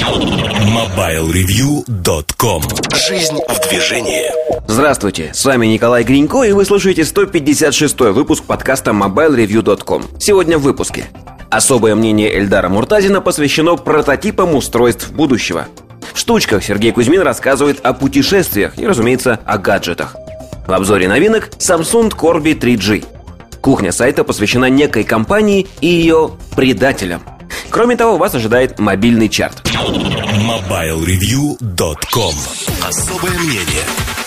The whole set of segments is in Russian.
MobileReview.com. Жизнь в движении. Здравствуйте, с вами Николай Гринько, и вы слушаете 156-й выпуск подкаста MobileReview.com. Сегодня в выпуске. Особое мнение Эльдара Муртазина посвящено прототипам устройств будущего. В штучках Сергей Кузьмин рассказывает о путешествиях и, разумеется, о гаджетах. В обзоре новинок Samsung Corby 3G. Кухня сайта посвящена некой компании и ее предателям. Кроме того, вас ожидает мобильный чарт. MobileReview.com. Особое мнение.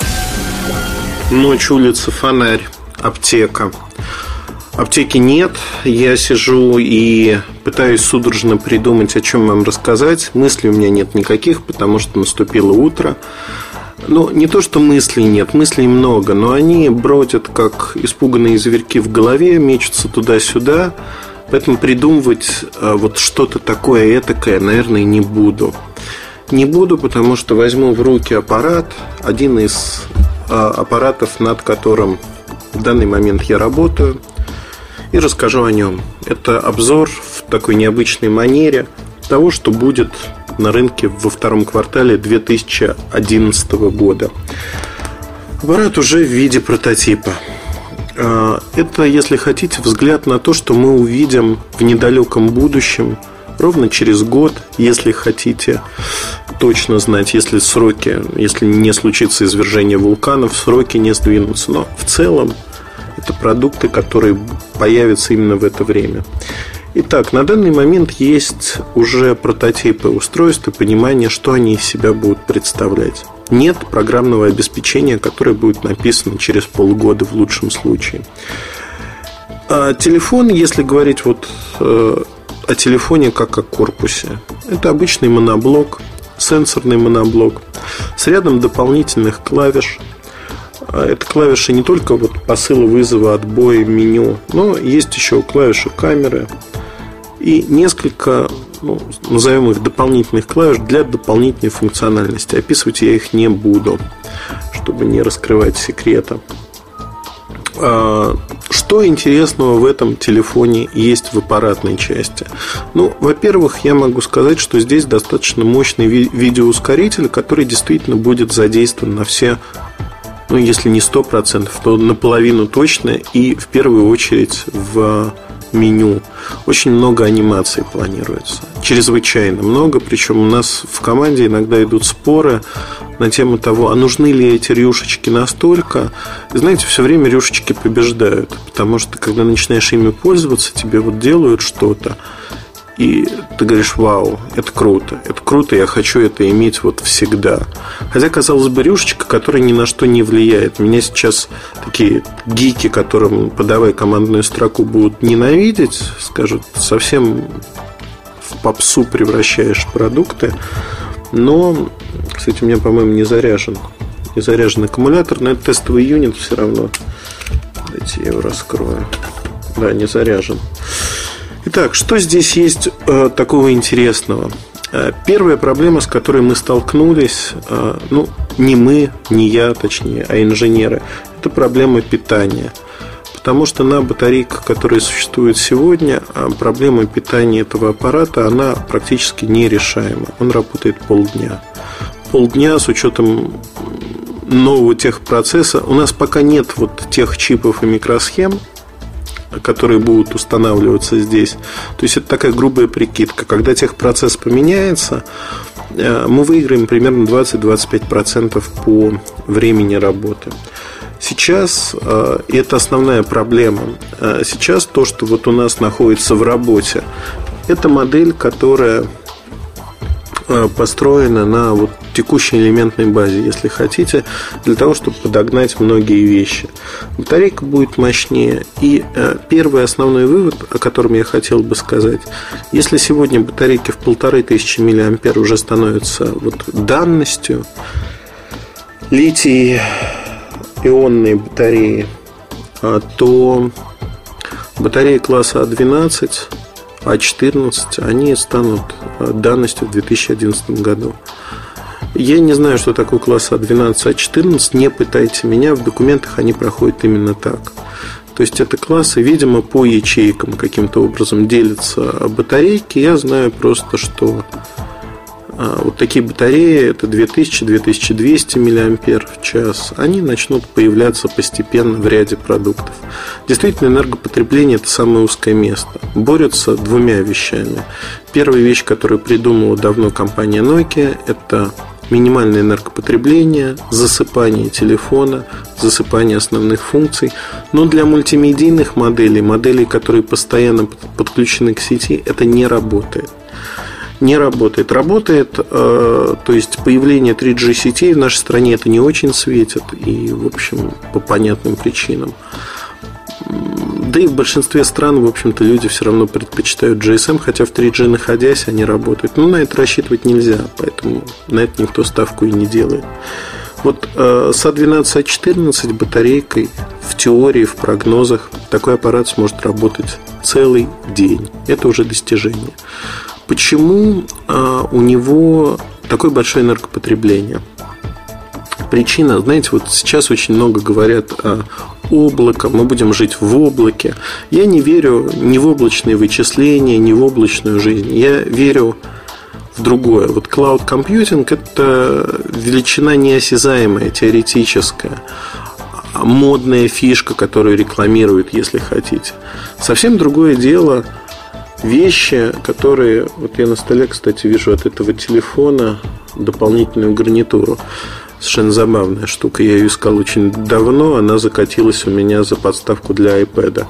Ночь, улица, фонарь, аптека. Аптеки нет. Я сижу и пытаюсь судорожно придумать, о чем вам рассказать. Мыслей у меня нет никаких, потому что наступило утро. Ну, не то, что мыслей нет, мыслей много, но они бродят, как испуганные зверьки в голове, мечутся туда-сюда. Поэтому придумывать вот что-то такое этакое, наверное, не буду. Не буду, потому что возьму в руки аппарат, один из аппаратов, над которым в данный момент я работаю, и расскажу о нем. Это обзор в такой необычной манере того, что будет на рынке во втором квартале 2011 года. Аппарат уже в виде прототипа. Это, если хотите, взгляд на то, что мы увидим в недалеком будущем, ровно через год, если хотите точно знать, если не случится извержение вулканов, сроки не сдвинутся. Но в целом это продукты, которые появятся именно в это время. Итак, на данный момент есть уже прототипы устройств и понимание, что они из себя будут представлять. Нет программного обеспечения, которое будет написано через полгода в лучшем случае. Телефон, если говорить о телефоне как о корпусе, это обычный моноблок, сенсорный моноблок с рядом дополнительных клавиш. Это клавиши не только посыла, вызова, отбоя, меню, но есть еще клавиши камеры и несколько, назовем их, дополнительных клавиш для дополнительной функциональности. Описывать я их не буду, чтобы не раскрывать секрета. Что интересного в этом телефоне есть в аппаратной части? Во-первых, я могу сказать, что здесь достаточно мощный видеоускоритель, который действительно будет задействован на все, если не 100%, то наполовину точно, и в первую очередь в меню. Очень много анимаций планируется. Чрезвычайно много. Причем у нас в команде иногда идут споры на тему того, а нужны ли эти рюшечки настолько. И знаете, все время рюшечки побеждают. Потому что, когда начинаешь ими пользоваться, тебе делают что-то, и ты говоришь: вау, это круто, я хочу это иметь всегда. Хотя, казалось бы, рюшечка, которая ни на что не влияет. Меня сейчас такие гики, которым подавай командную строку, будут ненавидеть, скажут: совсем в попсу превращаешь продукты. Но, кстати, у меня, по-моему, не заряжен аккумулятор, но это тестовый юнит все равно. Давайте я его раскрою. Да, не заряжен. Итак, что здесь есть такого интересного? Первая проблема, с которой мы столкнулись, не мы, не я, точнее, а инженеры, это проблема питания. Потому что на батарейках, которые существуют сегодня, проблема питания этого аппарата, она практически нерешаема. Он работает полдня. Полдня с учетом нового техпроцесса. У нас пока нет тех чипов и микросхем, которые будут устанавливаться здесь. То есть это такая грубая прикидка. Когда техпроцесс поменяется, мы выиграем примерно 20-25% по времени работы. Сейчас, и это основная проблема, сейчас то, что у нас находится в работе, это модель, которая построена на текущей элементной базе, если хотите, для того, чтобы подогнать многие вещи. Батарейка будет мощнее. И первый основной вывод, о котором я хотел бы сказать: если сегодня батарейки в 1500 мАh уже становятся данностью, литий-ионные батареи, то батареи класса А12, А14, они станут данностью в 2011 году. Я не знаю, что такое класс А12, А14. Не пытайте меня, в документах они проходят именно так. То есть это классы, видимо, по ячейкам каким-то образом делятся батарейки. Я знаю просто, что вот такие батареи, это 2000-2200 мАч, они начнут появляться постепенно в ряде продуктов. Действительно, энергопотребление – это самое узкое место. Борются двумя вещами. Первая вещь, которую придумала давно компания Nokia, это минимальное энергопотребление, засыпание телефона, засыпание основных функций. Но для мультимедийных моделей, которые постоянно подключены к сети, это не работает. Не работает. То есть появление 3G сетей в нашей стране это не очень светит. И, в общем, по понятным причинам. Да и в большинстве стран, в общем-то, люди все равно предпочитают GSM, хотя в 3G находясь, они работают. Но на это рассчитывать нельзя, поэтому на это никто ставку и не делает. Вот с A12, A14 батарейкой в теории, в прогнозах такой аппарат сможет работать целый день. Это уже достижение. Почему у него такое большое энергопотребление? Причина, знаете, вот сейчас очень много говорят о облаке, мы будем жить в облаке. Я не верю ни в облачные вычисления, ни в облачную жизнь. Я верю в другое. Вот cloud computing – это величина неосязаемая, теоретическая, модная фишка, которую рекламируют, если хотите. Совсем другое дело – вещи, которые... Вот я на столе, кстати, вижу от этого телефона дополнительную гарнитуру. Совершенно забавная штука. Я ее искал очень давно. Она закатилась у меня за подставку для iPad.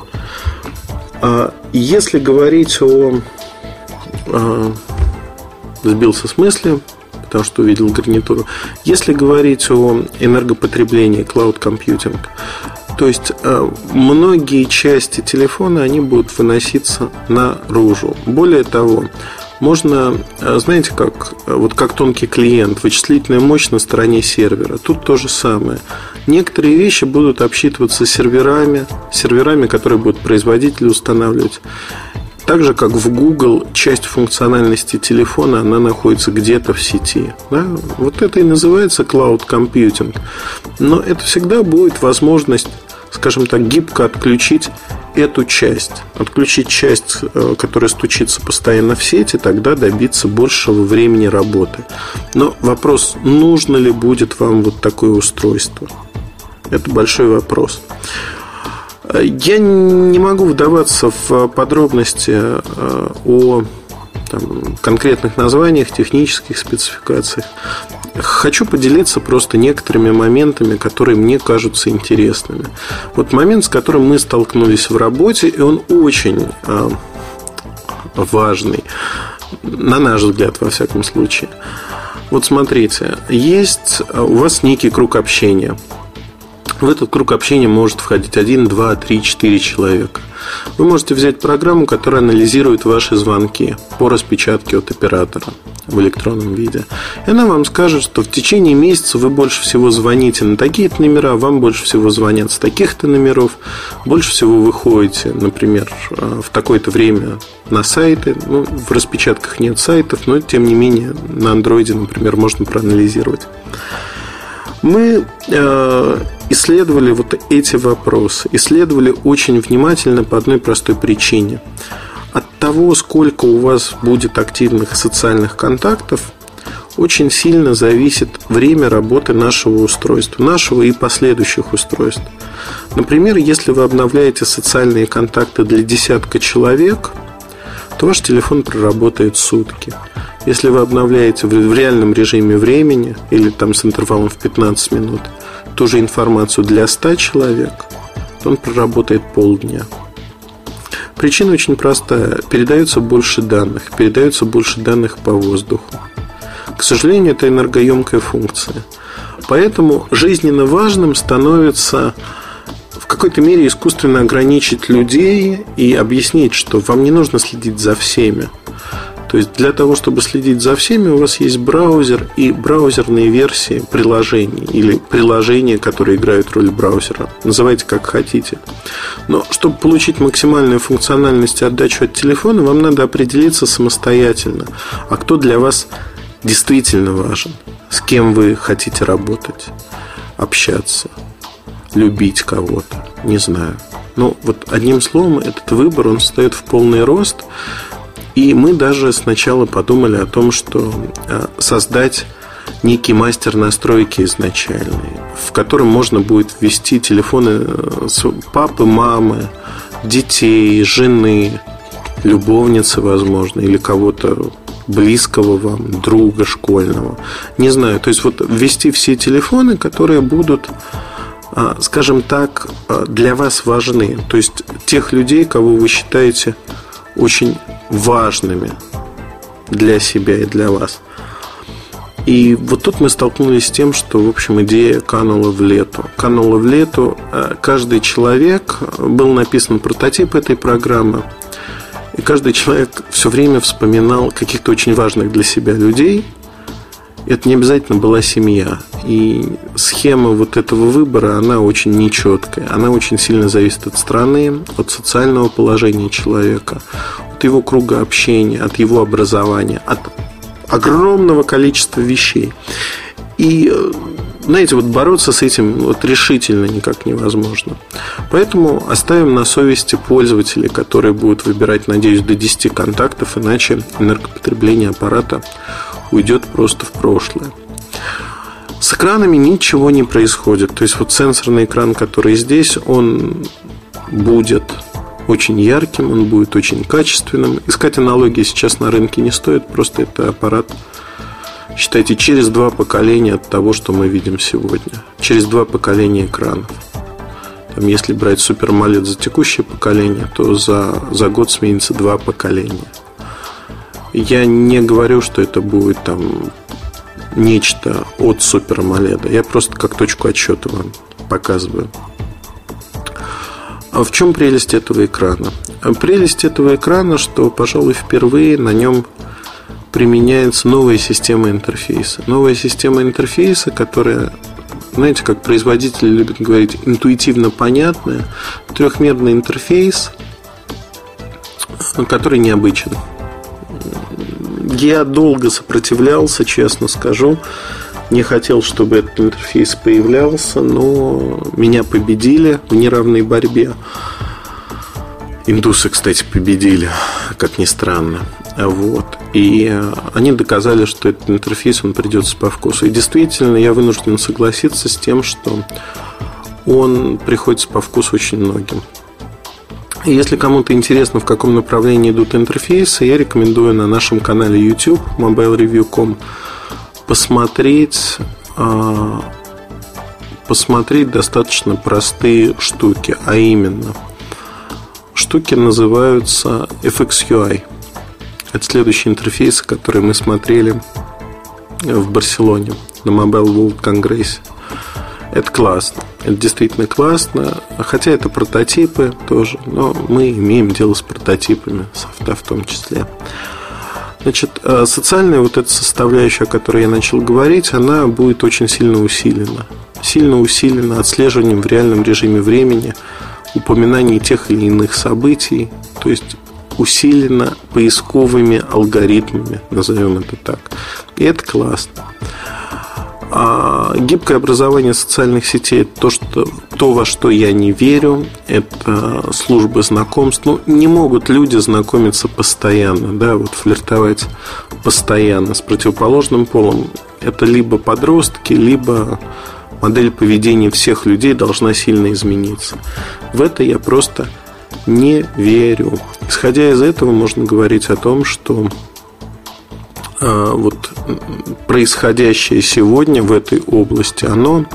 Если говорить о... Сбился с мысли, потому что увидел гарнитуру. Если говорить о энергопотреблении, cloud computing, то есть многие части телефона, они будут выноситься наружу. Более того, можно, знаете, как тонкий клиент, вычислительная мощь на стороне сервера. Тут то же самое. Некоторые вещи будут обсчитываться серверами, которые будут производители устанавливать. Так же, как в Google, часть функциональности телефона, она находится где-то в сети. Да? Вот это и называется cloud computing. Но это всегда будет возможность, скажем так, гибко отключить эту часть. Отключить часть, которая стучится постоянно в сети, тогда добиться большего времени работы. Но вопрос, нужно ли будет вам вот такое устройство? Это большой вопрос. Я не могу вдаваться в подробности о конкретных названиях, технических спецификациях. Хочу поделиться просто некоторыми моментами, которые мне кажутся интересными. Вот момент, с которым мы столкнулись в работе, и он очень важный, на наш взгляд, во всяком случае. Вот смотрите, есть у вас некий круг общения. В этот круг общения может входить 1, 2, 3, 4 человека. Вы можете взять программу, которая анализирует ваши звонки по распечатке от оператора в электронном виде. И она вам скажет, что в течение месяца вы больше всего звоните на такие-то номера, вам больше всего звонят с таких-то номеров, больше всего вы ходите, например, в такое-то время на сайты. В распечатках нет сайтов, но тем не менее на андроиде, например, можно проанализировать. Мы исследовали вот эти вопросы. Исследовали очень внимательно по одной простой причине. От того, сколько у вас будет активных социальных контактов, очень сильно зависит время работы нашего устройства, нашего и последующих устройств. Например, если вы обновляете социальные контакты для десятка человек, то ваш телефон проработает сутки. Если вы обновляете в реальном режиме времени или там с интервалом в 15 минут ту же информацию для 100 человек, то он проработает полдня. Причина очень простая. Передается больше данных по воздуху. К сожалению, это энергоемкая функция. Поэтому жизненно важным становится в какой-то мере искусственно ограничить людей и объяснить, что вам не нужно следить за всеми. То есть для того, чтобы следить за всеми, у вас есть браузер и браузерные версии приложений или приложения, которые играют роль браузера. Называйте как хотите. Но чтобы получить максимальную функциональность и отдачу от телефона, вам надо определиться самостоятельно, а кто для вас действительно важен, с кем вы хотите работать, общаться, любить кого-то, не знаю. Но вот одним словом, этот выбор, он встает в полный рост. И мы даже сначала подумали о том, что создать некий мастер настройки изначальный, в котором можно будет ввести телефоны папы, мамы, детей, жены, любовницы, возможно, или кого-то близкого вам, друга школьного. Не знаю, то есть вот ввести все телефоны, которые будут, скажем так, для вас важны. То есть тех людей, кого вы считаете очень важными для себя и для вас. И вот тут мы столкнулись с тем, что, в общем, идея канула в лету. Канула в лету. Каждый человек, был написан прототип этой программы, и каждый человек все время вспоминал каких-то очень важных для себя людей. Это не обязательно была семья. И схема вот этого выбора, она очень нечеткая. Она очень сильно зависит от страны, от социального положения человека, от его круга общения, от его образования, от огромного количества вещей. И, знаете, вот бороться с этим вот решительно никак невозможно. Поэтому оставим на совести пользователей, которые будут выбирать, надеюсь, до 10 контактов, иначе энергопотребление аппарата уйдет просто в прошлое. С экранами ничего не происходит. То есть вот сенсорный экран, который здесь, он будет очень ярким, он будет очень качественным. Искать аналогии сейчас на рынке не стоит. Просто это аппарат, считайте, через 2 поколения от того, что мы видим сегодня. Через 2 поколения экранов. Там, если брать Super AMOLED за текущее поколение, то за год сменится 2 поколения. Я не говорю, что это будет там нечто от Super AMOLED. Я просто как точку отсчета вам показываю. А в чем прелесть этого экрана? Прелесть этого экрана, что, пожалуй, впервые на нем применяется новая система интерфейса. Новая система интерфейса, которая, знаете, как производители любят говорить, интуитивно понятная. Трехмерный интерфейс, который необычен. Я долго сопротивлялся, честно скажу. Не хотел, чтобы этот интерфейс появлялся, но меня победили в неравной борьбе. Индусы, кстати, победили, как ни странно. Вот. И они доказали, что этот интерфейс, он придется по вкусу. И действительно, я вынужден согласиться с тем, что он приходится по вкусу очень многим. И если кому-то интересно, в каком направлении идут интерфейсы, я рекомендую на нашем канале YouTube mobilereview.com посмотреть достаточно простые штуки. А именно, штуки называются FXUI. Это следующий интерфейс, который мы смотрели в Барселоне на Mobile World Congress. Это классно. Это действительно классно. Хотя это прототипы тоже, но мы имеем дело с прототипами, софта в том числе. Значит, социальная вот эта составляющая, о которой я начал говорить, она будет очень сильно усилена. Сильно усилена отслеживанием в реальном режиме времени упоминаний тех или иных событий. То есть усилена поисковыми алгоритмами, назовем это так. И это классно. А гибкое образование социальных сетей – это то, во что я не верю. Это службы знакомств. Не могут люди знакомиться постоянно, да, вот флиртовать постоянно с противоположным полом. Это либо подростки, либо модель поведения всех людей должна сильно измениться. В это я просто не верю. Исходя из этого, можно говорить о том, что вот происходящее сегодня в этой области, оно,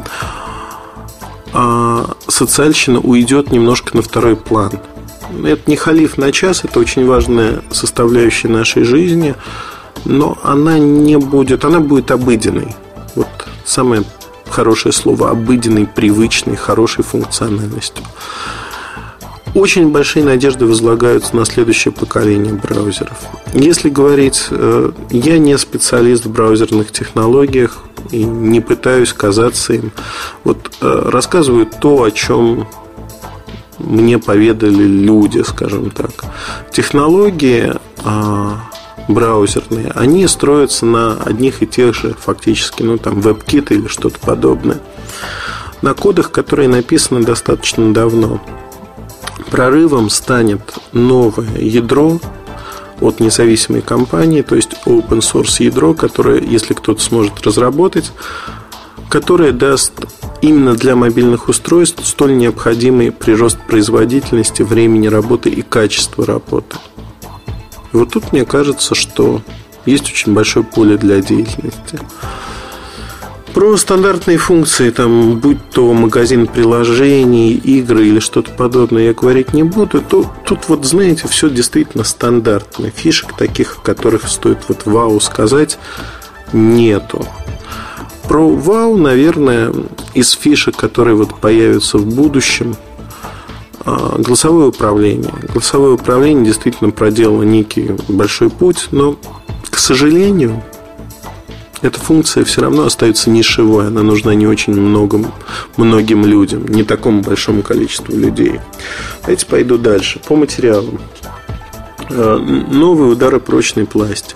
социальщина уйдет немножко на второй план. Это не халиф на час, это очень важная составляющая нашей жизни, но она не будет, она будет обыденной. Вот самое хорошее слово — обыденной, привычной, хорошей функциональностью. Очень большие надежды возлагаются на следующее поколение браузеров. Если говорить, я не специалист в браузерных технологиях и не пытаюсь казаться им. Вот рассказываю то, о чем мне поведали люди, скажем так. Технологии браузерные, они строятся на одних и тех же, фактически, там WebKit или что-то подобное, на кодах, которые написаны достаточно давно. Прорывом станет новое ядро, от независимой компании, то есть open source ядро, которое, если кто-то сможет разработать, которое даст именно для мобильных устройств столь необходимый прирост производительности, времени работы и качества работы. И вот тут мне кажется, что есть очень большое поле для деятельности. Про стандартные функции, там, будь то магазин приложений, игры или что-то подобное, я говорить не буду. Тут вот, знаете, все действительно стандартно. Фишек таких, о которых стоит вот вау сказать, нету. Про вау, наверное, из фишек, которые вот появятся в будущем, голосовое управление. Голосовое управление действительно проделало некий большой путь, но, к сожалению, эта функция все равно остается нишевой. Она нужна не очень многим людям, не такому большому количеству людей. Давайте пойду дальше. По материалам. Новый ударопрочный пластик.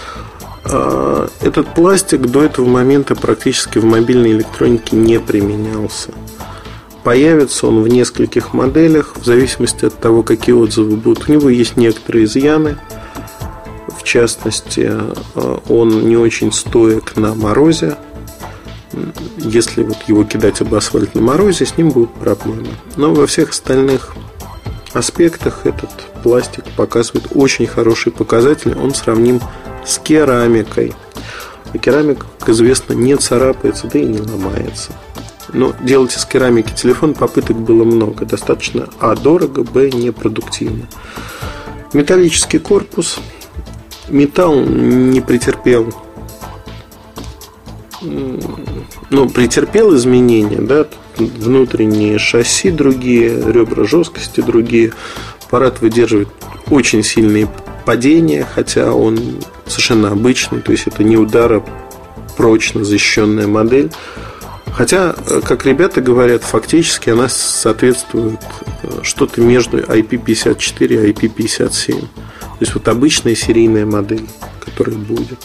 Этот пластик до этого момента практически в мобильной электронике не применялся. Появится он в нескольких моделях, в зависимости от того, какие отзывы будут. У него есть некоторые изъяны. В частности, он не очень стоек на морозе. Если вот его кидать об асфальт на морозе, с ним будут проблемы. Но во всех остальных аспектах этот пластик показывает очень хорошие показатели. Он сравним с керамикой. А керамика, как известно, не царапается, да и не ломается. Но делать из керамики телефон попыток было много. Достаточно дорого, непродуктивно. Металлический корпус. Металл не претерпел, претерпел изменения, да? Внутренние шасси другие, ребра жесткости другие. Аппарат выдерживает очень сильные падения, хотя он совершенно обычный, то есть это не ударопрочно защищенная модель. Хотя, как ребята говорят, фактически она соответствует что-то между IP54 и IP57. То есть вот обычная серийная модель, которая будет.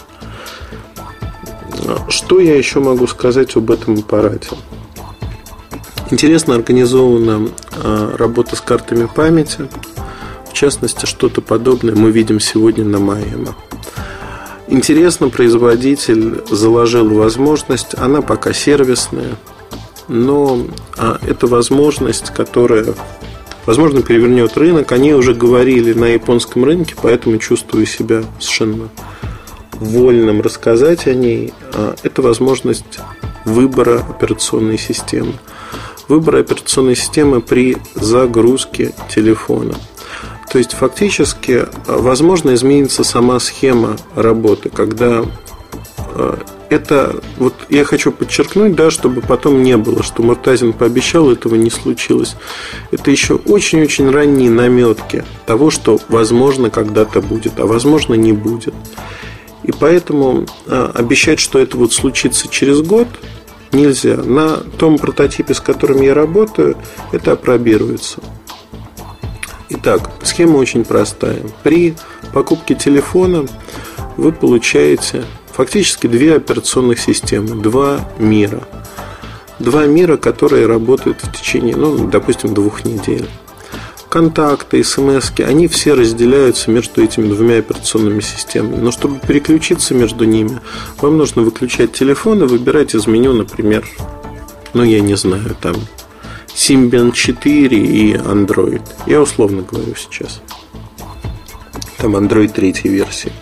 Что я еще могу сказать об этом аппарате? Интересно организована работа с картами памяти. В частности, что-то подобное мы видим сегодня на Маэмо. Интересно, производитель заложил возможность, она пока сервисная, но это возможность, которая, возможно, перевернет рынок. Они уже говорили на японском рынке, поэтому чувствую себя совершенно вольным рассказать о ней. Это возможность выбора операционной системы. Выбора операционной системы при загрузке телефона. То есть фактически возможно изменится сама схема работы, когда это, вот я хочу подчеркнуть, да, чтобы потом не было, что Муртазин пообещал, этого не случилось. Это еще очень-очень ранние наметки того, что возможно когда-то будет, а возможно не будет. И поэтому обещать, что это вот случится через год, нельзя. На том прототипе, с которым я работаю, это апробируется. Итак, схема очень простая. При покупке телефона вы получаете фактически две операционных системы, два мира. Два мира, которые работают в течение, допустим, 2 недель. Контакты, смски, они все разделяются между этими двумя операционными системами. Но чтобы переключиться между ними, вам нужно выключать телефон и выбирать из меню, например, я не знаю, там Symbian 4 и Android. Я условно говорю сейчас. Там Android 3 версии.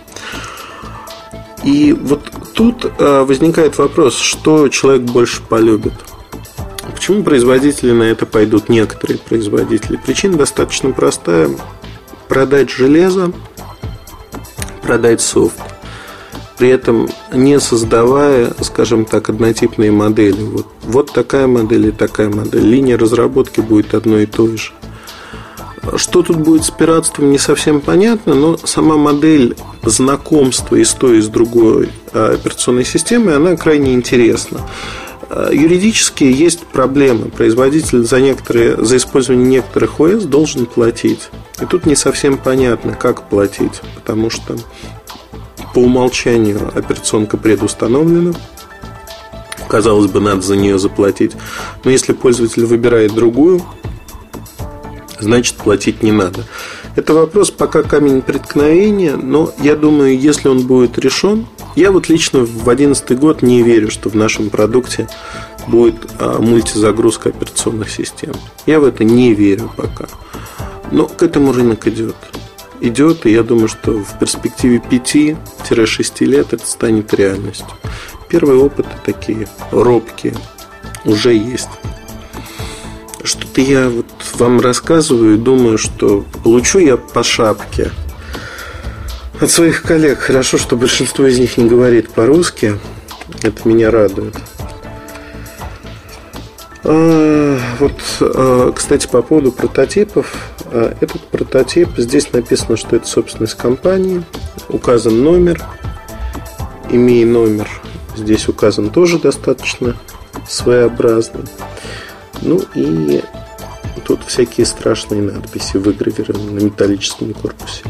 И вот тут возникает вопрос, что человек больше полюбит. Почему производители на это пойдут, некоторые производители? Причина достаточно простая. Продать железо, продать софт. При этом не создавая, скажем так, однотипные модели. Вот такая модель и такая модель. Линия разработки будет одной и той же. Что тут будет с пиратством, не совсем понятно, но сама модель знакомства и с той, и с другой операционной системой, она крайне интересна. Юридически есть проблемы. Производитель за использование некоторых ОС должен платить. И тут не совсем понятно, как платить, потому что по умолчанию операционка предустановлена. Казалось бы, надо за нее заплатить. Но если пользователь выбирает другую, значит платить не надо. Это вопрос пока камень преткновения, но я думаю, если он будет решен, я вот лично в 2011 год не верю, что в нашем продукте будет мультизагрузка операционных систем. Я в это не верю пока. Но к этому рынок идет. И я думаю, что в перспективе 5-6 лет это станет реальностью. Первые опыты такие робкие уже есть. Что-то я вот вам рассказываю и думаю, что получу я по шапке от своих коллег. Хорошо, что большинство из них не говорит по-русски. Это меня радует. Кстати, по поводу прототипов. Этот прототип, здесь написано, что это собственность компании. Указан номер. Имей номер. Здесь указан тоже достаточно своеобразный. Ну и тут всякие страшные надписи выгравированы на металлическом корпусе.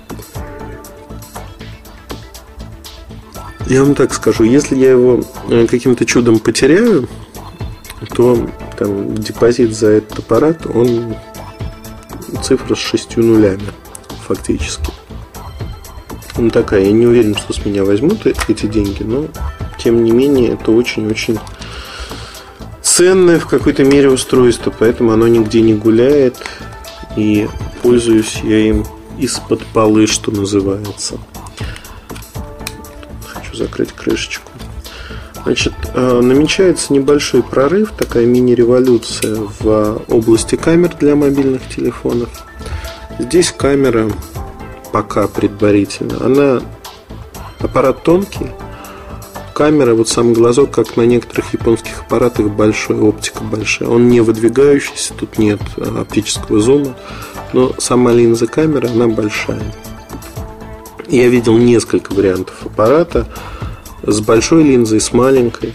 Я вам так скажу, если я его каким-то чудом потеряю, то там депозит за этот аппарат, он цифра с 6 нулями фактически. Ну такая, я не уверен, что с меня возьмут эти деньги, но тем не менее это очень-очень ценное в какой-то мере устройство, поэтому оно нигде не гуляет, и пользуюсь я им из-под полы, что называется. Хочу закрыть крышечку. Значит, намечается небольшой прорыв, такая мини-революция в области камер для мобильных телефонов. Здесь камера пока предварительно. Аппарат тонкий. Камера, вот сам глазок, как на некоторых японских аппаратах, большой, оптика большая. Он не выдвигающийся, тут нет оптического зума. Но сама линза камеры, она большая. Я видел несколько вариантов аппарата. С большой линзой, с маленькой.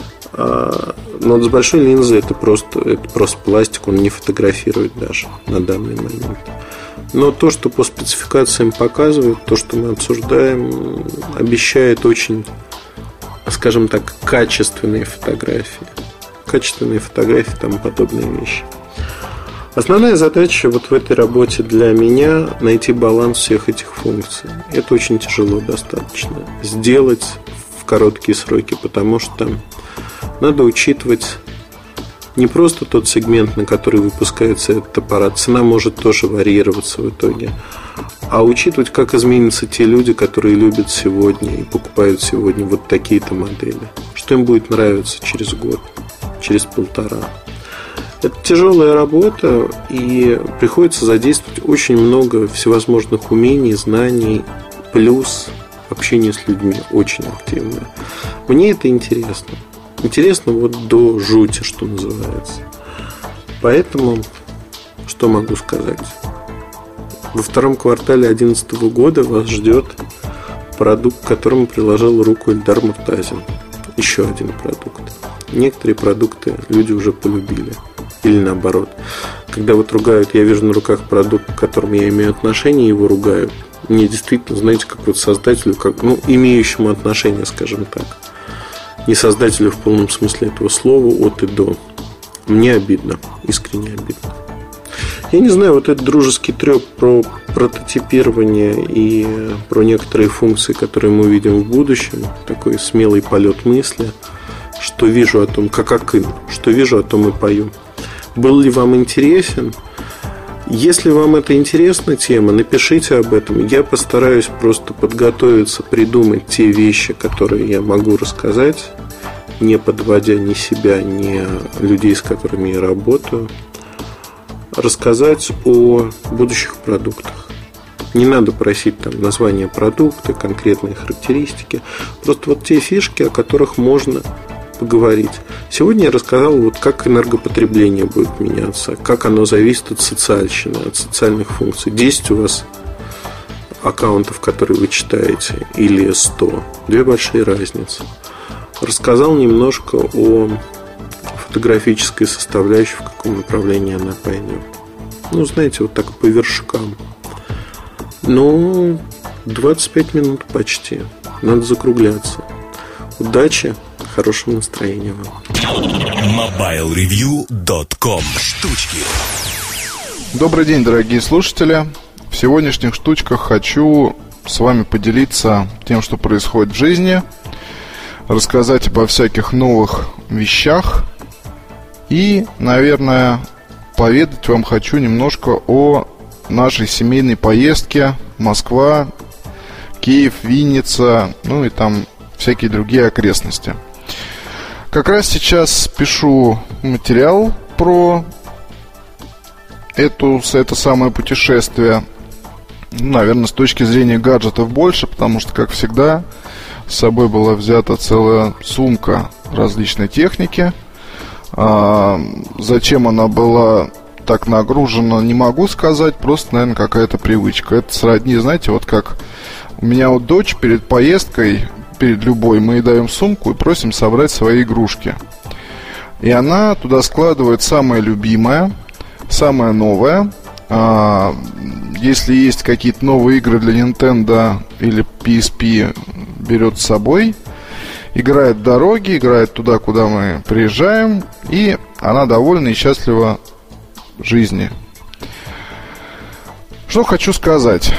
Но с большой линзой это просто пластик, он не фотографирует даже на данный момент. Но то, что по спецификациям показывают, то, что мы обсуждаем, обещает очень, скажем так, качественные фотографии. Качественные фотографии, там подобные вещи. Основная задача вот в этой работе для меня найти баланс всех этих функций. Это очень тяжело достаточно сделать в короткие сроки, потому что надо учитывать не просто тот сегмент, на который выпускается этот аппарат. Цена может тоже варьироваться в итоге. А учитывать, как изменятся те люди, которые любят сегодня и покупают сегодня вот такие-то модели. Что им будет нравиться через год, через полтора. Это тяжелая работа, и приходится задействовать очень много всевозможных умений, знаний, плюс общение с людьми очень активное. Мне это интересно. Интересно вот до жути, что называется. Поэтому, что могу сказать? Во втором квартале 2011 года вас ждет продукт, к которому приложил руку Эльдар Муртазин. Еще один продукт. Некоторые продукты люди уже полюбили. Или наоборот. Когда вот ругают, я вижу на руках продукт, к которому я имею отношение, его ругают. Мне действительно, знаете, как вот создателю, как, имеющему отношение, скажем так. Не создателю в полном смысле этого слова, от и до. Мне обидно, искренне обидно. Я не знаю, вот этот дружеский трёп про прототипирование и про некоторые функции, которые мы увидим в будущем, такой смелый полет мысли, что вижу о том, как Акын, что вижу о том и пою. Был ли вам интересен? Если вам это интересна тема, напишите об этом. Я постараюсь просто подготовиться, придумать те вещи, которые я могу рассказать, не подводя ни себя, ни людей, с которыми я работаю. Рассказать о будущих продуктах. Не надо просить там название продукта, конкретные характеристики. Просто вот те фишки, о которых можно поговорить. Сегодня я рассказал, вот как энергопотребление будет меняться, как оно зависит от социальщины, от социальных функций. 10 у вас аккаунтов, которые вы читаете, или 100. Две большие разницы. Рассказал немножко о фотографической составляющей, в каком направлении она пойдет. Знаете, вот так по вершкам. 25 минут почти. Надо закругляться. Удачи, хорошего настроения вам. MobileReview.com. Штучки. Добрый день, дорогие слушатели. В сегодняшних штучках хочу с вами поделиться тем, что происходит в жизни, рассказать обо всяких новых вещах и, наверное, поведать вам хочу немножко о нашей семейной поездке Москва, Киев, Винница, ну и там всякие другие окрестности. Как раз сейчас пишу материал про это самое путешествие. Наверное, с точки зрения гаджетов больше, потому что, как всегда, с собой была взята целая сумка различной техники. Зачем она была так нагружена, не могу сказать, просто, наверное, какая-то привычка. Это сродни, знаете, вот как у меня вот дочь перед поездкой, перед любой, мы ей даем сумку и просим собрать свои игрушки. И она туда складывает самое любимое, самое новое. Если есть какие-то новые игры для Nintendo или PSP, берет с собой, играет в дороге, играет туда, куда мы приезжаем, и она довольна и счастлива жизни. Что хочу сказать.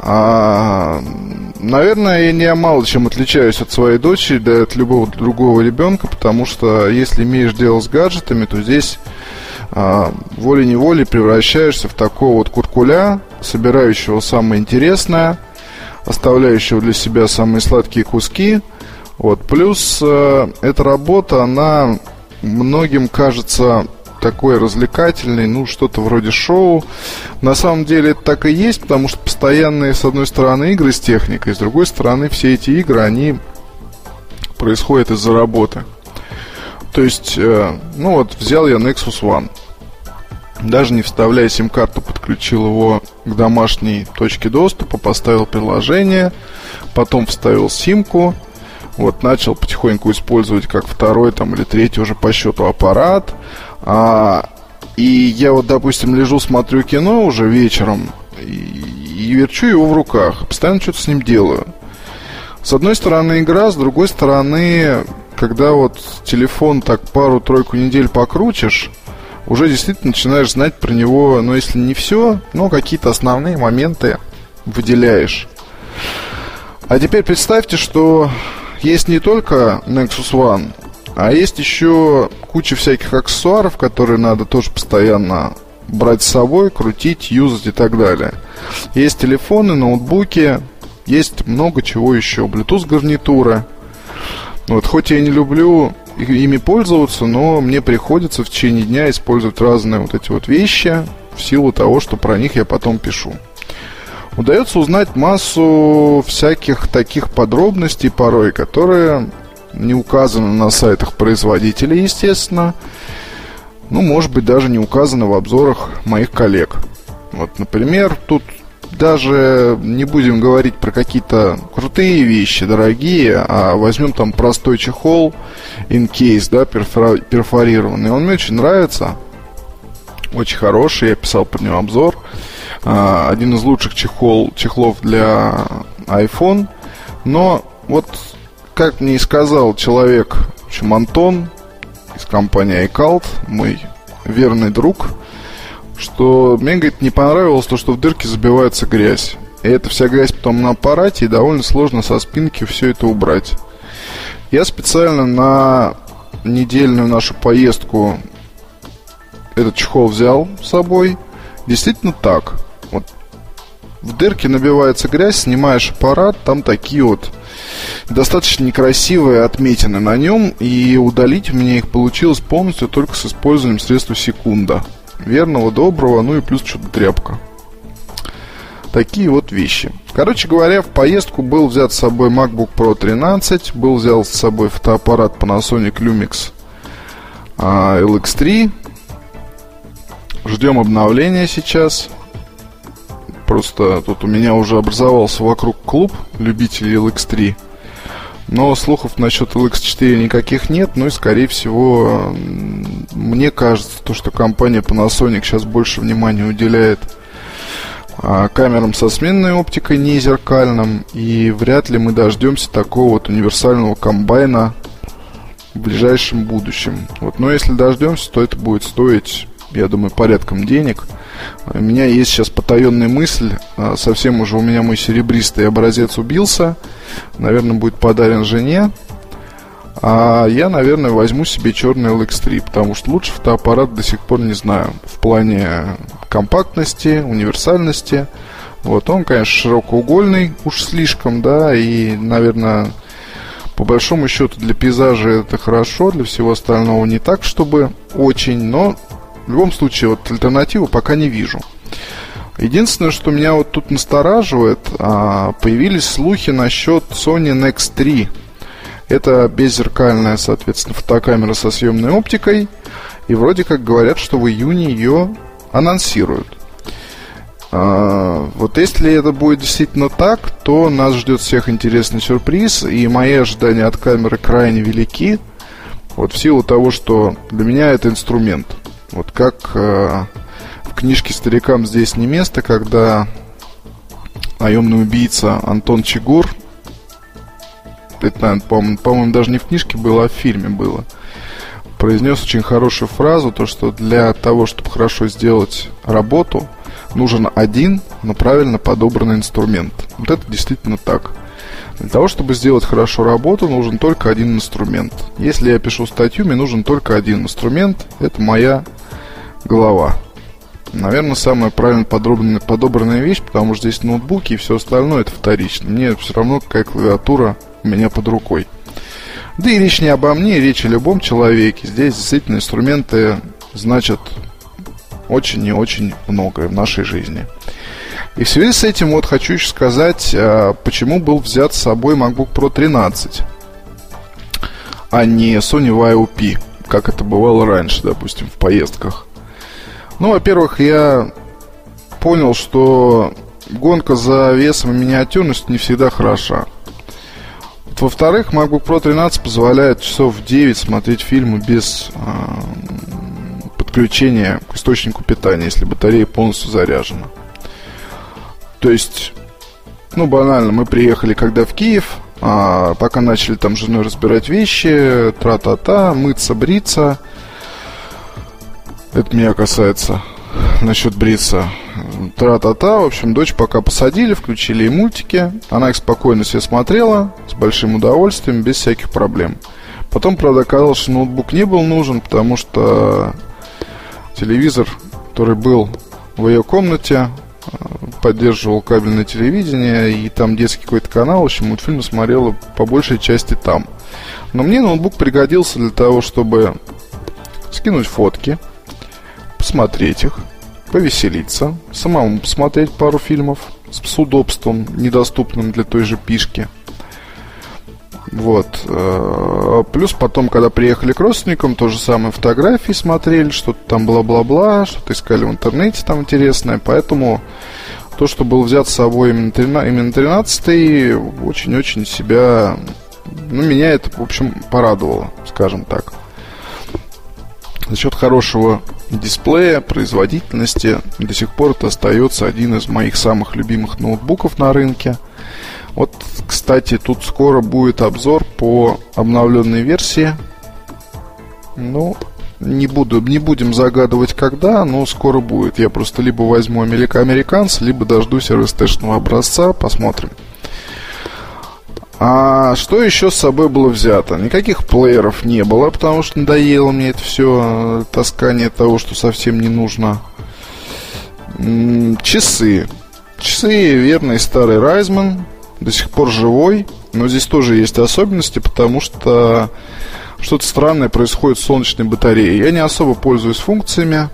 Наверное, я мало чем отличаюсь от своей дочери, да от любого другого ребенка, потому что если имеешь дело с гаджетами, то здесь волей-неволей превращаешься в такого вот куркуля, собирающего самое интересное, оставляющего для себя самые сладкие куски. Вот. Плюс эта работа, она многим кажется такой развлекательной, ну, что-то вроде шоу. На самом деле это так и есть, потому что постоянные, с одной стороны, игры с техникой, с другой стороны, все эти игры, они происходят из-за работы. То есть, ну вот, взял я Nexus One. Даже не вставляя сим-карту, подключил его к домашней точке доступа, поставил приложение, потом вставил симку, вот, начал потихоньку использовать как второй там, или третий уже по счету аппарат. И я вот, допустим, лежу, смотрю кино уже вечером и верчу его в руках, постоянно что-то с ним делаю. С одной стороны игра, с другой стороны, когда вот телефон так пару-тройку недель покрутишь, уже действительно начинаешь знать про него, ну, если не все, но какие-то основные моменты выделяешь. А теперь представьте, что есть не только Nexus One, а есть еще куча всяких аксессуаров, которые надо тоже постоянно брать с собой, крутить, юзать и так далее. Есть телефоны, ноутбуки, есть много чего еще. Bluetooth гарнитуры. Вот, хоть я не люблю ими пользоваться, но мне приходится в течение дня использовать разные вот эти вот вещи в силу того, что про них я потом пишу. Удается узнать массу всяких таких подробностей порой, которые не указаны на сайтах производителей, естественно. Ну, может быть, даже не указаны в обзорах моих коллег. Вот, например, тут даже не будем говорить про какие-то крутые вещи, дорогие, а возьмем там простой чехол in-case, да, перфорированный. Он мне очень нравится, очень хороший, я писал про него обзор. Один из лучших чехлов для iPhone. Но вот, как мне и сказал человек, в общем, Антон из компании iCloud, мой верный друг, что мне, говорит, не понравилось то, что в дырке забивается грязь. И эта вся грязь потом на аппарате, и довольно сложно со спинки все это убрать. Я специально на недельную нашу поездку этот чехол взял с собой. Действительно так. Вот в дырке набивается грязь, снимаешь аппарат, там такие вот достаточно некрасивые отметины на нем, и удалить у меня их получилось полностью только с использованием средства секунда. Верного, доброго, ну и плюс что-то тряпка. Такие вот вещи. Короче говоря, в поездку был взят с собой MacBook Pro 13, был взят с собой фотоаппарат Panasonic Lumix LX3. Ждем обновления сейчас. Просто тут у меня уже образовался вокруг клуб любителей LX3. Но слухов насчет LX4 никаких нет. Ну и, скорее всего, мне кажется, то, что компания Panasonic сейчас больше внимания уделяет камерам со сменной оптикой, не зеркальным. И вряд ли мы дождемся такого вот универсального комбайна в ближайшем будущем. Вот, но если дождемся, то это будет стоить я думаю, порядком денег. У меня есть сейчас потаенная мысль, совсем уже у меня мой серебристый образец убился, наверное, будет подарен жене. А я, наверное, возьму себе черный LX3, потому что лучше фотоаппарат до сих пор не знаю. В плане компактности, универсальности. Вот, он, конечно, широкоугольный, уж слишком, да, и, наверное, по большому счету для пейзажа это хорошо, для всего остального не так, чтобы очень, но в любом случае вот альтернативу пока не вижу. Единственное, что меня вот тут настораживает, появились слухи насчет Sony Nex 3. Это беззеркальная, соответственно, фотокамера со съемной оптикой. И вроде как говорят, что в июне ее анонсируют. Вот если это будет действительно так, то нас ждет всех интересный сюрприз. И мои ожидания от камеры крайне велики. Вот в силу того, что для меня это инструмент. Вот как в книжке «Старикам здесь не место», когда наемный убийца Антон Чигур, это, по-моему, даже не в книжке было, а в фильме было, произнес очень хорошую фразу, то, что для того, чтобы хорошо сделать работу, нужен один, но правильно подобранный инструмент. Вот это действительно так. Для того, чтобы сделать хорошо работу, нужен только один инструмент. Если я пишу статью, мне нужен только один инструмент. Это моя голова. Наверное, самая правильно подобранная вещь, потому что здесь ноутбуки и все остальное это вторично. Мне все равно, какая клавиатура у меня под рукой. Да и речь не обо мне, речь о любом человеке. Здесь действительно инструменты значат очень и очень многое в нашей жизни. И в связи с этим вот хочу еще сказать, почему был взят с собой MacBook Pro 13, а не Sony YOP, как это бывало раньше, допустим, в поездках. Ну, во-первых, я понял, что гонка за весом и миниатюрностью не всегда хороша. Во-вторых, MacBook Pro 13 позволяет часов в 9 смотреть фильмы без подключения к источнику питания, если батарея полностью заряжена. То есть, ну, банально, мы приехали когда в Киев, пока начали там с женой разбирать вещи, тра-та-та, мыться, бриться. Это меня касается насчет бриться. Тра-та-та, в общем, дочь пока посадили, включили ей мультики. Она их спокойно себе смотрела, с большим удовольствием, без всяких проблем. Потом, правда, оказалось, что ноутбук не был нужен, потому что телевизор, который был в ее комнате, поддерживал кабельное телевидение, и там детский какой-то канал, в общем, мультфильмы смотрела по большей части там. Но мне ноутбук пригодился для того, чтобы скинуть фотки, посмотреть их, повеселиться, самому посмотреть пару фильмов с удобством, недоступным для той же пишки. Вот. Плюс потом, когда приехали к родственникам, то же самое, фотографии смотрели, что-то там бла-бла-бла, что-то искали в интернете там интересное. Поэтому то, что был взят с собой именно 13-й, очень-очень себя... Ну, меня это, в общем, порадовало, скажем так. За счет хорошего дисплея, производительности, до сих пор это остается один из моих самых любимых ноутбуков на рынке. Вот, кстати, тут скоро будет обзор по обновленной версии. Ну, не будем загадывать когда, но скоро будет. Я просто либо возьму американца, либо дождусь РСТ-шного образца, посмотрим. А что еще с собой было взято? Никаких плееров не было, потому что надоело мне это все таскание того, что совсем не нужно. Часы. Часы верный старый Райзман, до сих пор живой, но здесь тоже есть особенности, потому что что-то странное происходит с солнечной батареей. Я не особо пользуюсь функциями,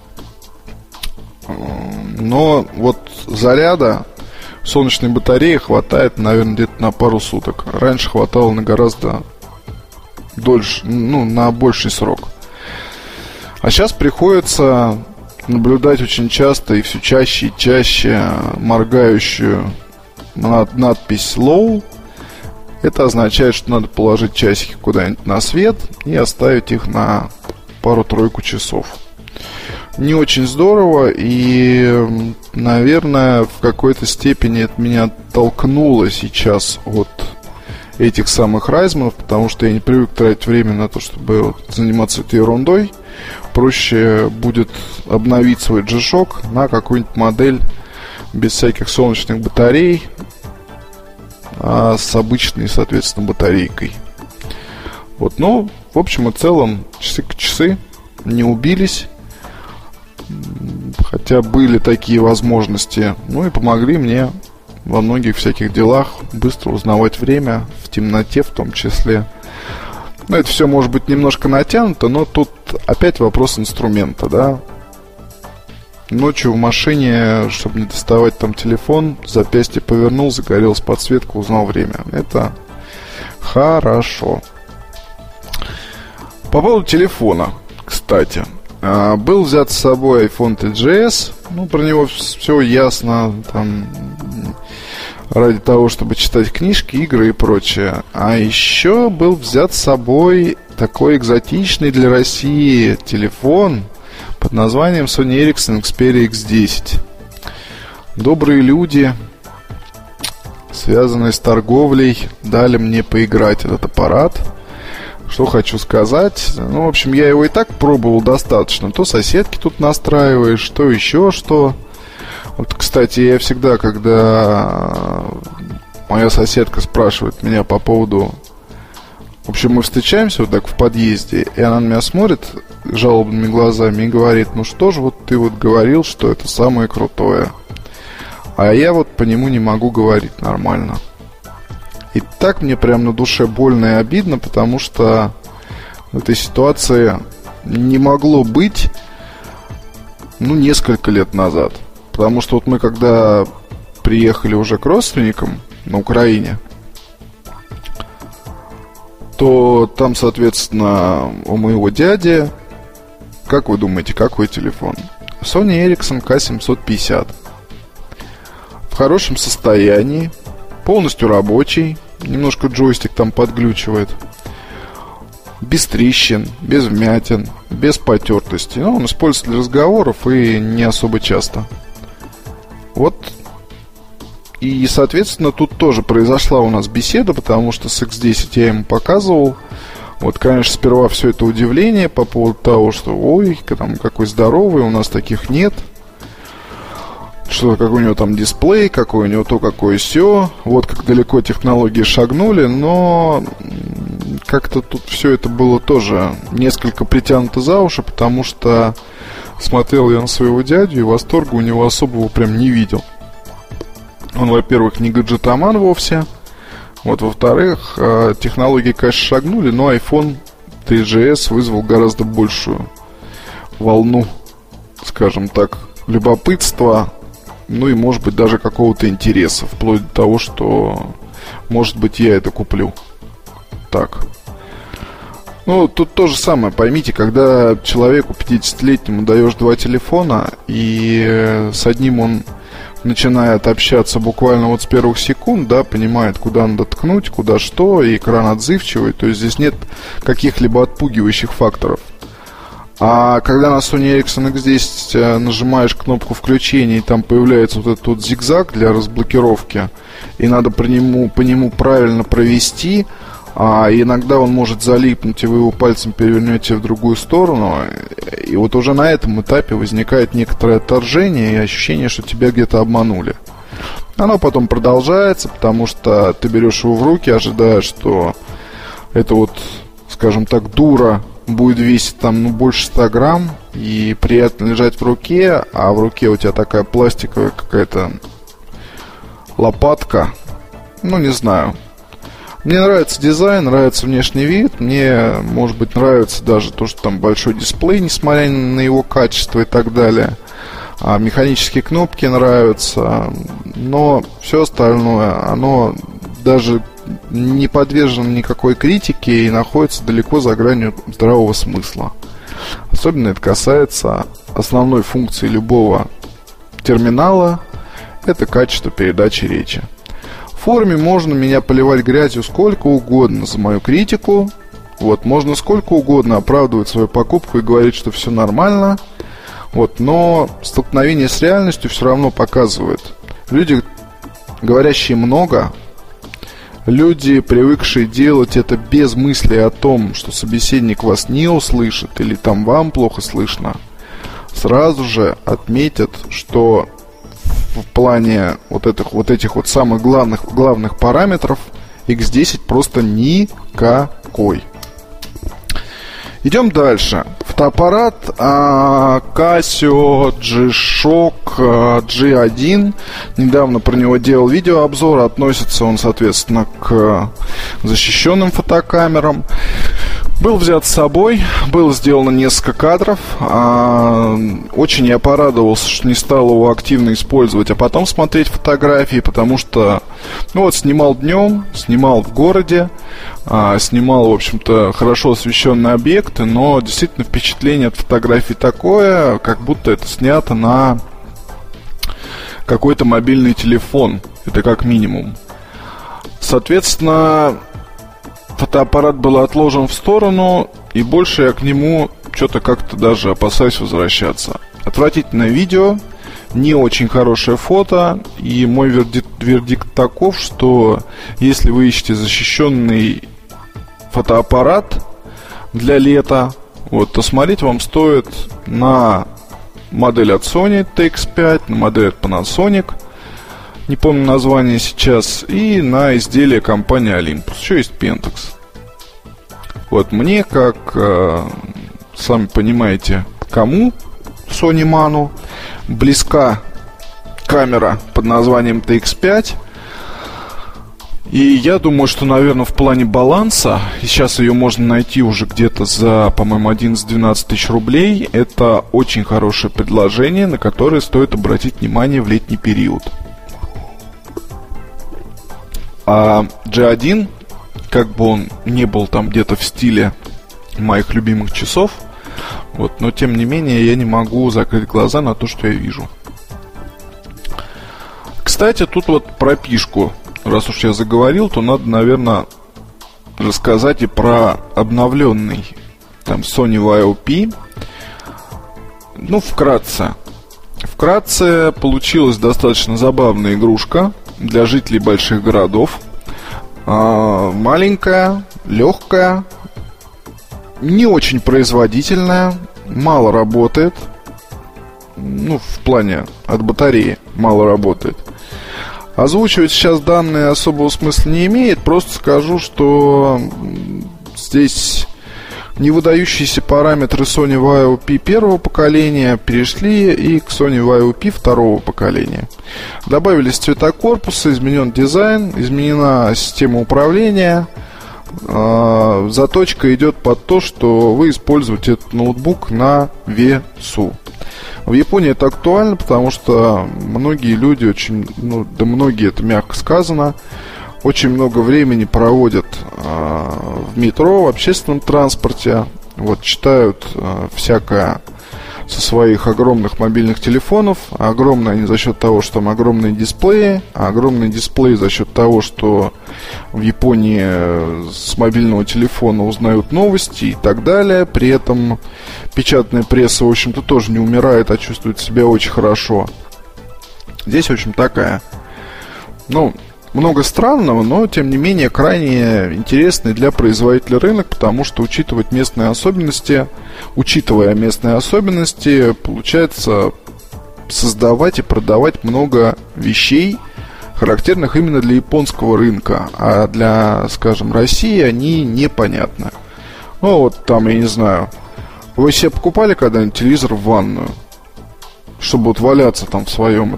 но вот заряда солнечной батареи хватает, наверное, где-то на пару суток. Раньше хватало на гораздо дольше, ну, на больший срок. А сейчас приходится наблюдать очень часто и все чаще и чаще моргающую надпись «Low». Это означает, что надо положить часики куда-нибудь на свет и оставить их на пару-тройку часов. Не очень здорово, и, наверное, в какой-то степени это меня оттолкнуло сейчас от этих самых Райзманов, потому что я не привык тратить время на то, чтобы заниматься этой ерундой. проще будет обновить свой G-Shock на какую-нибудь модель без всяких солнечных батарей, а с обычной, соответственно, батарейкой. Вот, ну, в общем и целом, часы не убились, хотя были такие возможности, ну и помогли мне во многих всяких делах быстро узнавать время, в темноте в том числе. Ну, это все может быть немножко натянуто, но тут опять вопрос инструмента, да. Ночью в машине, чтобы не доставать там телефон, запястье повернул, загорелась подсветка, узнал время. Это хорошо. По поводу телефона, кстати. Был взят с собой iPhone XS. Ну, про него все ясно. Там, ради того, чтобы читать книжки, игры и прочее. А еще был взят с собой такой экзотичный для России телефон под названием Sony Ericsson Xperia X10. Добрые люди, связанные с торговлей, дали мне поиграть этот аппарат. Что хочу сказать. Ну, в общем, я его и так пробовал достаточно. То соседки тут настраиваешь, то еще что. Вот, кстати, я всегда, когда моя соседка спрашивает меня по поводу... В общем, мы встречаемся вот так в подъезде, и она на меня смотрит жалобными глазами и говорит: ну что же, вот ты вот говорил, что это самое крутое, а я вот по нему не могу говорить нормально. И так мне прям на душе больно и обидно, потому что в этой ситуации не могло быть, ну, несколько лет назад. Потому что вот мы когда приехали уже к родственникам на Украине, то там, соответственно, у моего дяди, как вы думаете, какой телефон? Sony Ericsson K750. В хорошем состоянии, полностью рабочий, немножко джойстик там подглючивает, без трещин, без вмятин, без потертости. Ну, он используется для разговоров и не особо часто. Вот. И, соответственно, тут тоже произошла у нас беседа, потому что с X10 я ему показывал. Вот, конечно, сперва все это удивление по поводу того, что ой, там, какой здоровый, у нас таких нет. Что, какой у него там дисплей, какой у него то, какое сё. Вот как далеко технологии шагнули, но как-то тут все это было тоже несколько притянуто за уши, потому что смотрел я на своего дядю, и восторга у него особого прям не видел. Он, во-первых, не гаджетоман вовсе. Вот, во-вторых, технологии, конечно, шагнули, но iPhone 3GS вызвал гораздо большую волну, скажем так, любопытства, ну и, может быть, даже какого-то интереса, вплоть до того, что, может быть, я это куплю. Так. Ну, тут то же самое, поймите, когда человеку 50-летнему даешь два телефона, и с одним он начинает общаться буквально вот с первых секунд, да, понимает, куда надо ткнуть, куда что, и экран отзывчивый, то есть здесь нет каких-либо отпугивающих факторов. А когда на Sony Ericsson X10 нажимаешь кнопку включения, и там появляется вот этот вот зигзаг для разблокировки, и надо по нему правильно провести, а иногда он может залипнуть, и вы его пальцем перевернете в другую сторону. И вот уже на этом этапе возникает некоторое отторжение и ощущение, что тебя где-то обманули. Оно потом продолжается, потому что ты берешь его в руки, ожидая, что это вот, скажем так, дура будет весить там, ну, больше 100 грамм, и приятно лежать в руке, а в руке у тебя такая пластиковая какая-то лопатка. Ну, не знаю. Мне нравится дизайн, нравится внешний вид. Мне, может быть, нравится даже то, что там большой дисплей, несмотря на его качество и так далее. А механические кнопки нравятся. Но все остальное, оно даже не подвержено никакой критике и находится далеко за гранью здравого смысла. Особенно это касается основной функции любого терминала. Это качество передачи речи. В форуме можно меня поливать грязью сколько угодно за мою критику. Вот, можно сколько угодно оправдывать свою покупку и говорить, что все нормально. Вот, но столкновение с реальностью все равно показывает. Люди, говорящие много, люди, привыкшие делать это без мысли о том, что собеседник вас не услышит или там вам плохо слышно, сразу же отметят, что в плане вот этих самых главных параметров X10 просто никакой. Идем дальше. Фотоаппарат Casio G-Shock G1. Недавно про него делал видеообзор. Относится он, соответственно, к защищенным фотокамерам. Был взят с собой, было сделано несколько кадров. Очень я порадовался, что не стал его активно использовать, а потом смотреть фотографии, потому что, снимал днем, снимал в городе, снимал, в общем-то, хорошо освещенные объекты, но действительно впечатление от фотографий такое, как будто это снято на какой-то мобильный телефон. Это как минимум. Соответственно, фотоаппарат был отложен в сторону, и больше я к нему что-то как-то даже опасаюсь возвращаться. Отвратительное видео, не очень хорошее фото, и мой вердикт таков, что если вы ищете защищенный фотоаппарат для лета, то смотреть вам стоит на модель от Sony TX5, на модель от Panasonic, не помню название сейчас, и на изделие компании Olympus. Еще есть Pentax. Мне, как, сами понимаете, кому, Sony Manu, близка камера под названием TX5. И я думаю, что, наверное, в плане баланса, и сейчас ее можно найти уже где-то за, по-моему, 11-12 тысяч рублей, это очень хорошее предложение, на которое стоит обратить внимание в летний период. А G1, как бы он не был там где-то в стиле моих любимых часов, но тем не менее я не могу закрыть глаза на то, что я вижу. Кстати, тут про пишку, раз уж я заговорил, то надо, наверное, рассказать и про обновленный там Sony YOP. Вкратце получилась достаточно забавная игрушка для жителей больших городов. Маленькая, легкая, не очень производительная, мало работает. В плане от батареи мало работает. Озвучивать сейчас данные особого смысла не имеет. Просто скажу, что здесь невыдающиеся параметры Sony YOP первого поколения перешли и к Sony YOP второго поколения. Добавились цвета корпуса, изменен дизайн, изменена система управления. Заточка идет под то, что вы используете этот ноутбук на весу. В Японии это актуально, потому что многие люди многие, это мягко сказано, очень много времени проводят в метро, в общественном транспорте, читают всякое со своих огромных мобильных телефонов. Огромные они за счет того, что там огромные дисплеи, а огромные дисплеи за счет того, что в Японии с мобильного телефона узнают новости и так далее. При этом печатная пресса, в общем-то, тоже не умирает, а чувствует себя очень хорошо. Здесь, в общем, такая, много странного, но, тем не менее, крайне интересный для производителя рынок, потому что, учитывая местные особенности, получается создавать и продавать много вещей, характерных именно для японского рынка, а для, скажем, России они непонятны. Я не знаю, вы себе покупали когда-нибудь телевизор в ванную, чтобы валяться там в своем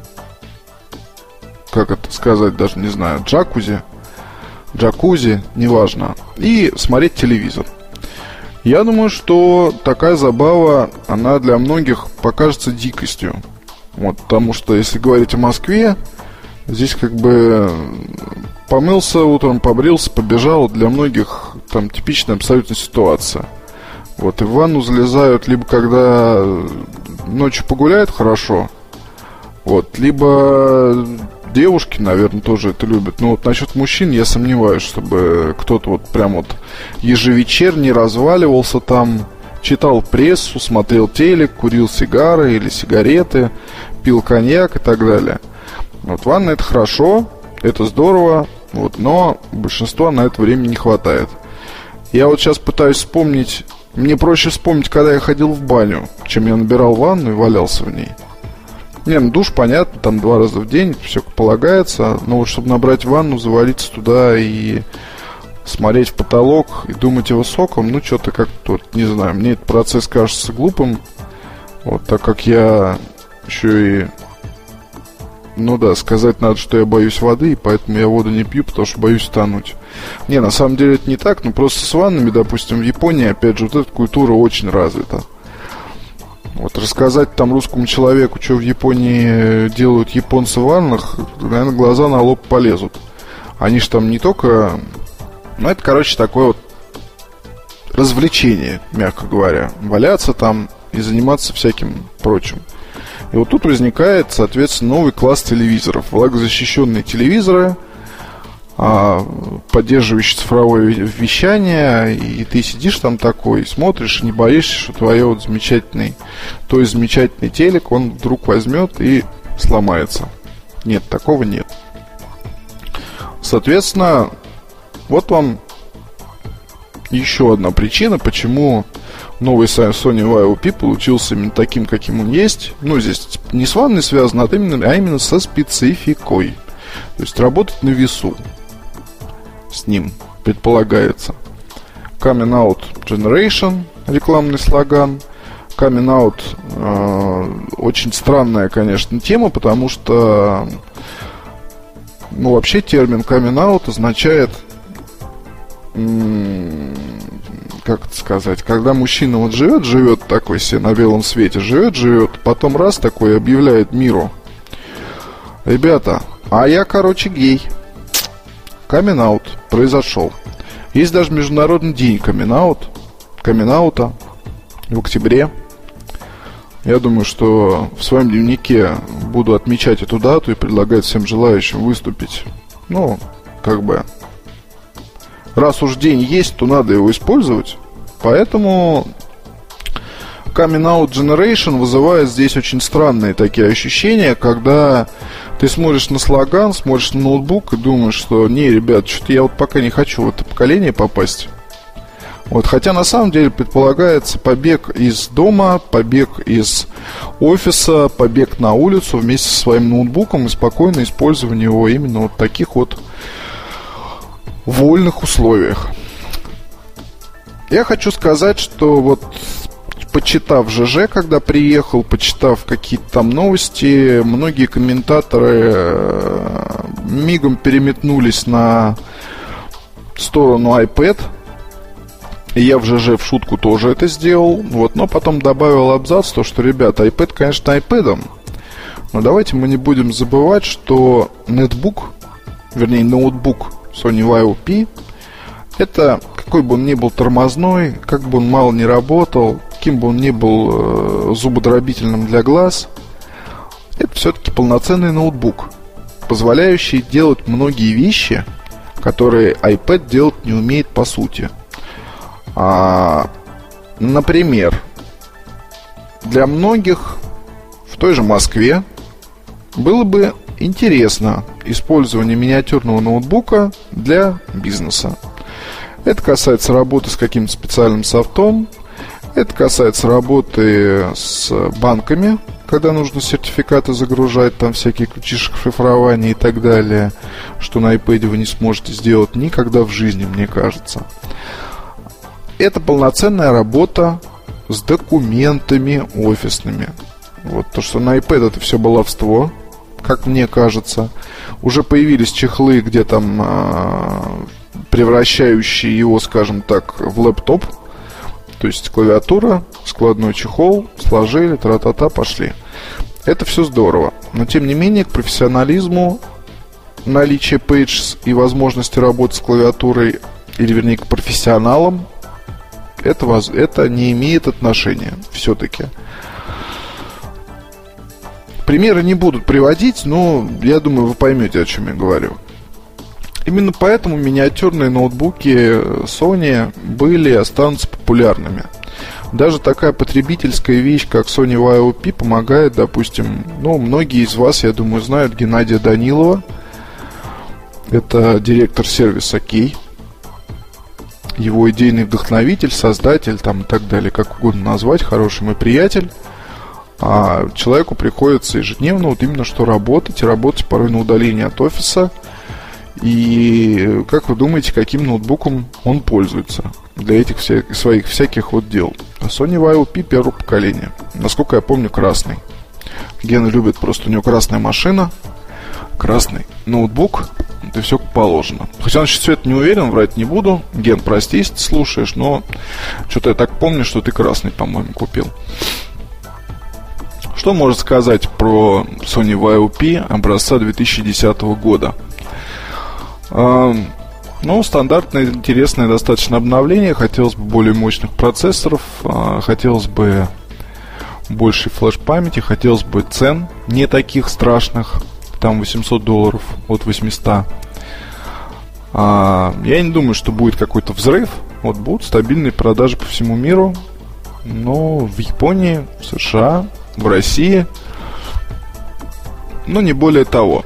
как это сказать, даже не знаю, джакузи, неважно, и смотреть телевизор. Я думаю, что такая забава, она для многих покажется дикостью. Потому что, если говорить о Москве, здесь помылся утром, побрился, побежал, для многих там типичная абсолютно ситуация. И в ванну залезают либо когда ночью погуляют хорошо, либо девушки, наверное, тоже это любят. Но насчет мужчин я сомневаюсь, чтобы кто-то ежевечерний разваливался там, читал прессу, смотрел телек, курил сигары или сигареты, пил коньяк и так далее. Ванна — это хорошо, это здорово, Вот, но большинства на это времени не хватает. Я вот сейчас пытаюсь вспомнить. Мне проще вспомнить, когда я ходил в баню, чем я набирал ванну и валялся в ней. Не, ну душ, понятно, там 2 раза в день, все как полагается. Но вот чтобы набрать ванну, завалиться туда и смотреть в потолок и думать его соком, ну что-то как-то, вот, не знаю, мне этот процесс кажется глупым. Вот, так как я еще и... Ну да, сказать надо, что я боюсь воды, и поэтому я воду не пью, потому что боюсь утонуть. Не, на самом деле это не так, но просто с ваннами, допустим, в Японии, опять же, вот эта культура очень развита. Вот рассказать там русскому человеку, что в Японии делают японцы в ваннах, наверное, глаза на лоб полезут. Они же там не только... Ну, это, короче, такое вот развлечение, мягко говоря. Валяться там и заниматься всяким прочим. И вот тут возникает, соответственно, новый класс телевизоров. Влагозащищенные телевизоры, поддерживающие цифровое вещание. И ты сидишь там такой, смотришь, и не боишься, что твой вот замечательный телек, он вдруг возьмет и сломается. Нет, такого нет. Соответственно, вот вам еще одна причина, почему новый Sony Vaio P получился именно таким, каким он есть. Ну, здесь не с ванной связано, а именно со спецификой. То есть работать на весу с ним предполагается. Coming Out Generation, рекламный слоган. Coming Out очень странная, конечно, тема, потому что ну, вообще термин Coming Out означает, как это сказать, когда мужчина вот живет такой себе на белом свете, живет, потом раз такой объявляет миру: ребята, а я, короче, гей. Камин-аут произошел. Есть даже международный день камин-аута в октябре. Я думаю, что в своем дневнике буду отмечать эту дату и предлагать всем желающим выступить. Ну, как бы, раз уж день есть, то надо его использовать. Поэтому Coming Out Generation вызывает здесь очень странные такие ощущения, когда ты смотришь на слоган, смотришь на ноутбук и думаешь, что не, ребят, что-то я вот пока не хочу в это поколение попасть. Вот, хотя на самом деле предполагается побег из дома, побег из офиса, побег на улицу вместе со своим ноутбуком и спокойное использование его именно вот в таких вот вольных условиях. Я хочу сказать, что вот почитав ЖЖ, когда приехал, почитав какие-то там новости, многие комментаторы мигом переметнулись на сторону iPad. И я в ЖЖ в шутку тоже это сделал. Вот, но потом добавил абзац, то, что, ребята, iPad, конечно, iPad'ом, но давайте мы не будем забывать, что ноутбук Sony Vaio P, это, какой бы он ни был тормозной, как бы он мало не работал, каким бы он ни был зубодробительным для глаз, это все-таки полноценный ноутбук, позволяющий делать многие вещи, которые iPad делать не умеет по сути. Например, для многих в той же Москве было бы интересно использование миниатюрного ноутбука для бизнеса. Это касается работы с каким-то специальным софтом, это касается работы с банками, когда нужно сертификаты загружать, там всякие ключи шифрования и так далее, что на iPad вы не сможете сделать никогда в жизни, мне кажется. Это полноценная работа с документами офисными. Вот то, что на iPad это все баловство, как мне кажется. Уже появились чехлы, где там превращающие его, скажем так, в лэптоп. То есть клавиатура, складной чехол, сложили, тра-та-та, пошли. Это все здорово. Но тем не менее, к профессионализму, наличие Pages и возможности работы с клавиатурой, или вернее к профессионалам, это не имеет отношения все-таки. Примеры не будут приводить, но я думаю, вы поймете, о чем я говорю. Именно поэтому миниатюрные ноутбуки Sony были и останутся популярными. Даже такая потребительская вещь, как Sony Vaio P, помогает, допустим, многие из вас, я думаю, знают Геннадия Данилова. Это директор сервиса Key. Его идейный вдохновитель, создатель, там и так далее, как угодно назвать, хороший мой приятель. А человеку приходится ежедневно вот именно что работать, и работать порой на удалении от офиса. И как вы думаете, каким ноутбуком он пользуется для этих своих всяких вот дел? Sony Vaio P первого поколения. Насколько я помню, красный. Гена любит просто, у него красная машина, красный ноутбук, и все как положено. Хотя насчет цвета не уверен, врать не буду. Ген, прости, если ты слушаешь, но что-то я так помню, что ты красный, по-моему, купил. Что можно сказать про Sony Vaio P образца 2010 года? Ну, стандартное, интересное достаточно обновление. Хотелось бы более мощных процессоров, хотелось бы большей флеш-памяти, хотелось бы цен не таких страшных, там $800 от 800. Я не думаю, что будет какой-то взрыв. Вот будут стабильные продажи по всему миру, но в Японии, в США, в России, но не более того.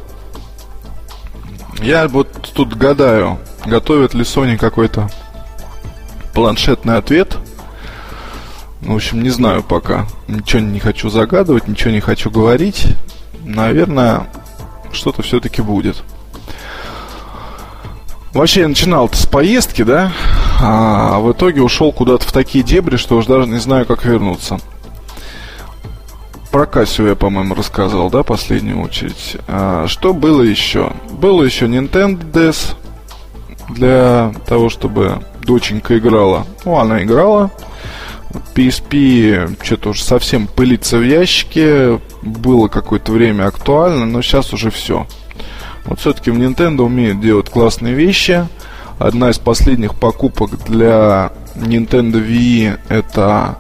Я вот тут гадаю, готовит ли Sony какой-то планшетный ответ. В общем, не знаю пока. Ничего не хочу загадывать, ничего не хочу говорить. Наверное, что-то все-таки будет. Вообще, я начинал-то с поездки, да? А в итоге ушел куда-то в такие дебри, что уже даже не знаю, как вернуться. Про Casio я, по-моему, рассказал, да, в последнюю очередь. Что было еще? Было еще Nintendo DS для того, чтобы доченька играла. Ну, она играла. PSP что-то уже совсем пылится в ящике. Было какое-то время актуально, но сейчас уже все. Вот все-таки в Nintendo умеют делать классные вещи. Одна из последних покупок для Nintendo Wii это...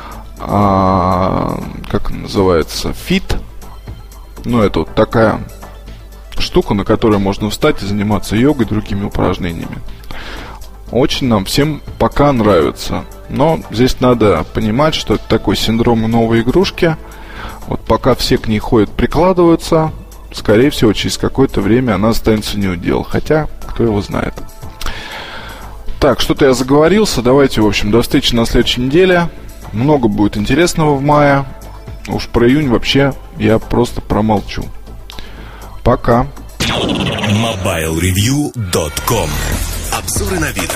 как называется, Fit. Ну, это вот такая штука, на которой можно встать и заниматься йогой и другими упражнениями. Очень нам всем пока нравится. Но здесь надо понимать, что это такой синдром новой игрушки. Вот пока все к ней ходят, прикладываются, скорее всего, через какое-то время она останется неудел. Хотя, кто его знает. Так, что-то я заговорился. Давайте, в общем, до встречи на следующей неделе. Много будет интересного в мае. Уж про июнь вообще я просто промолчу. Пока. MobileReview.com. Обзоры новинок.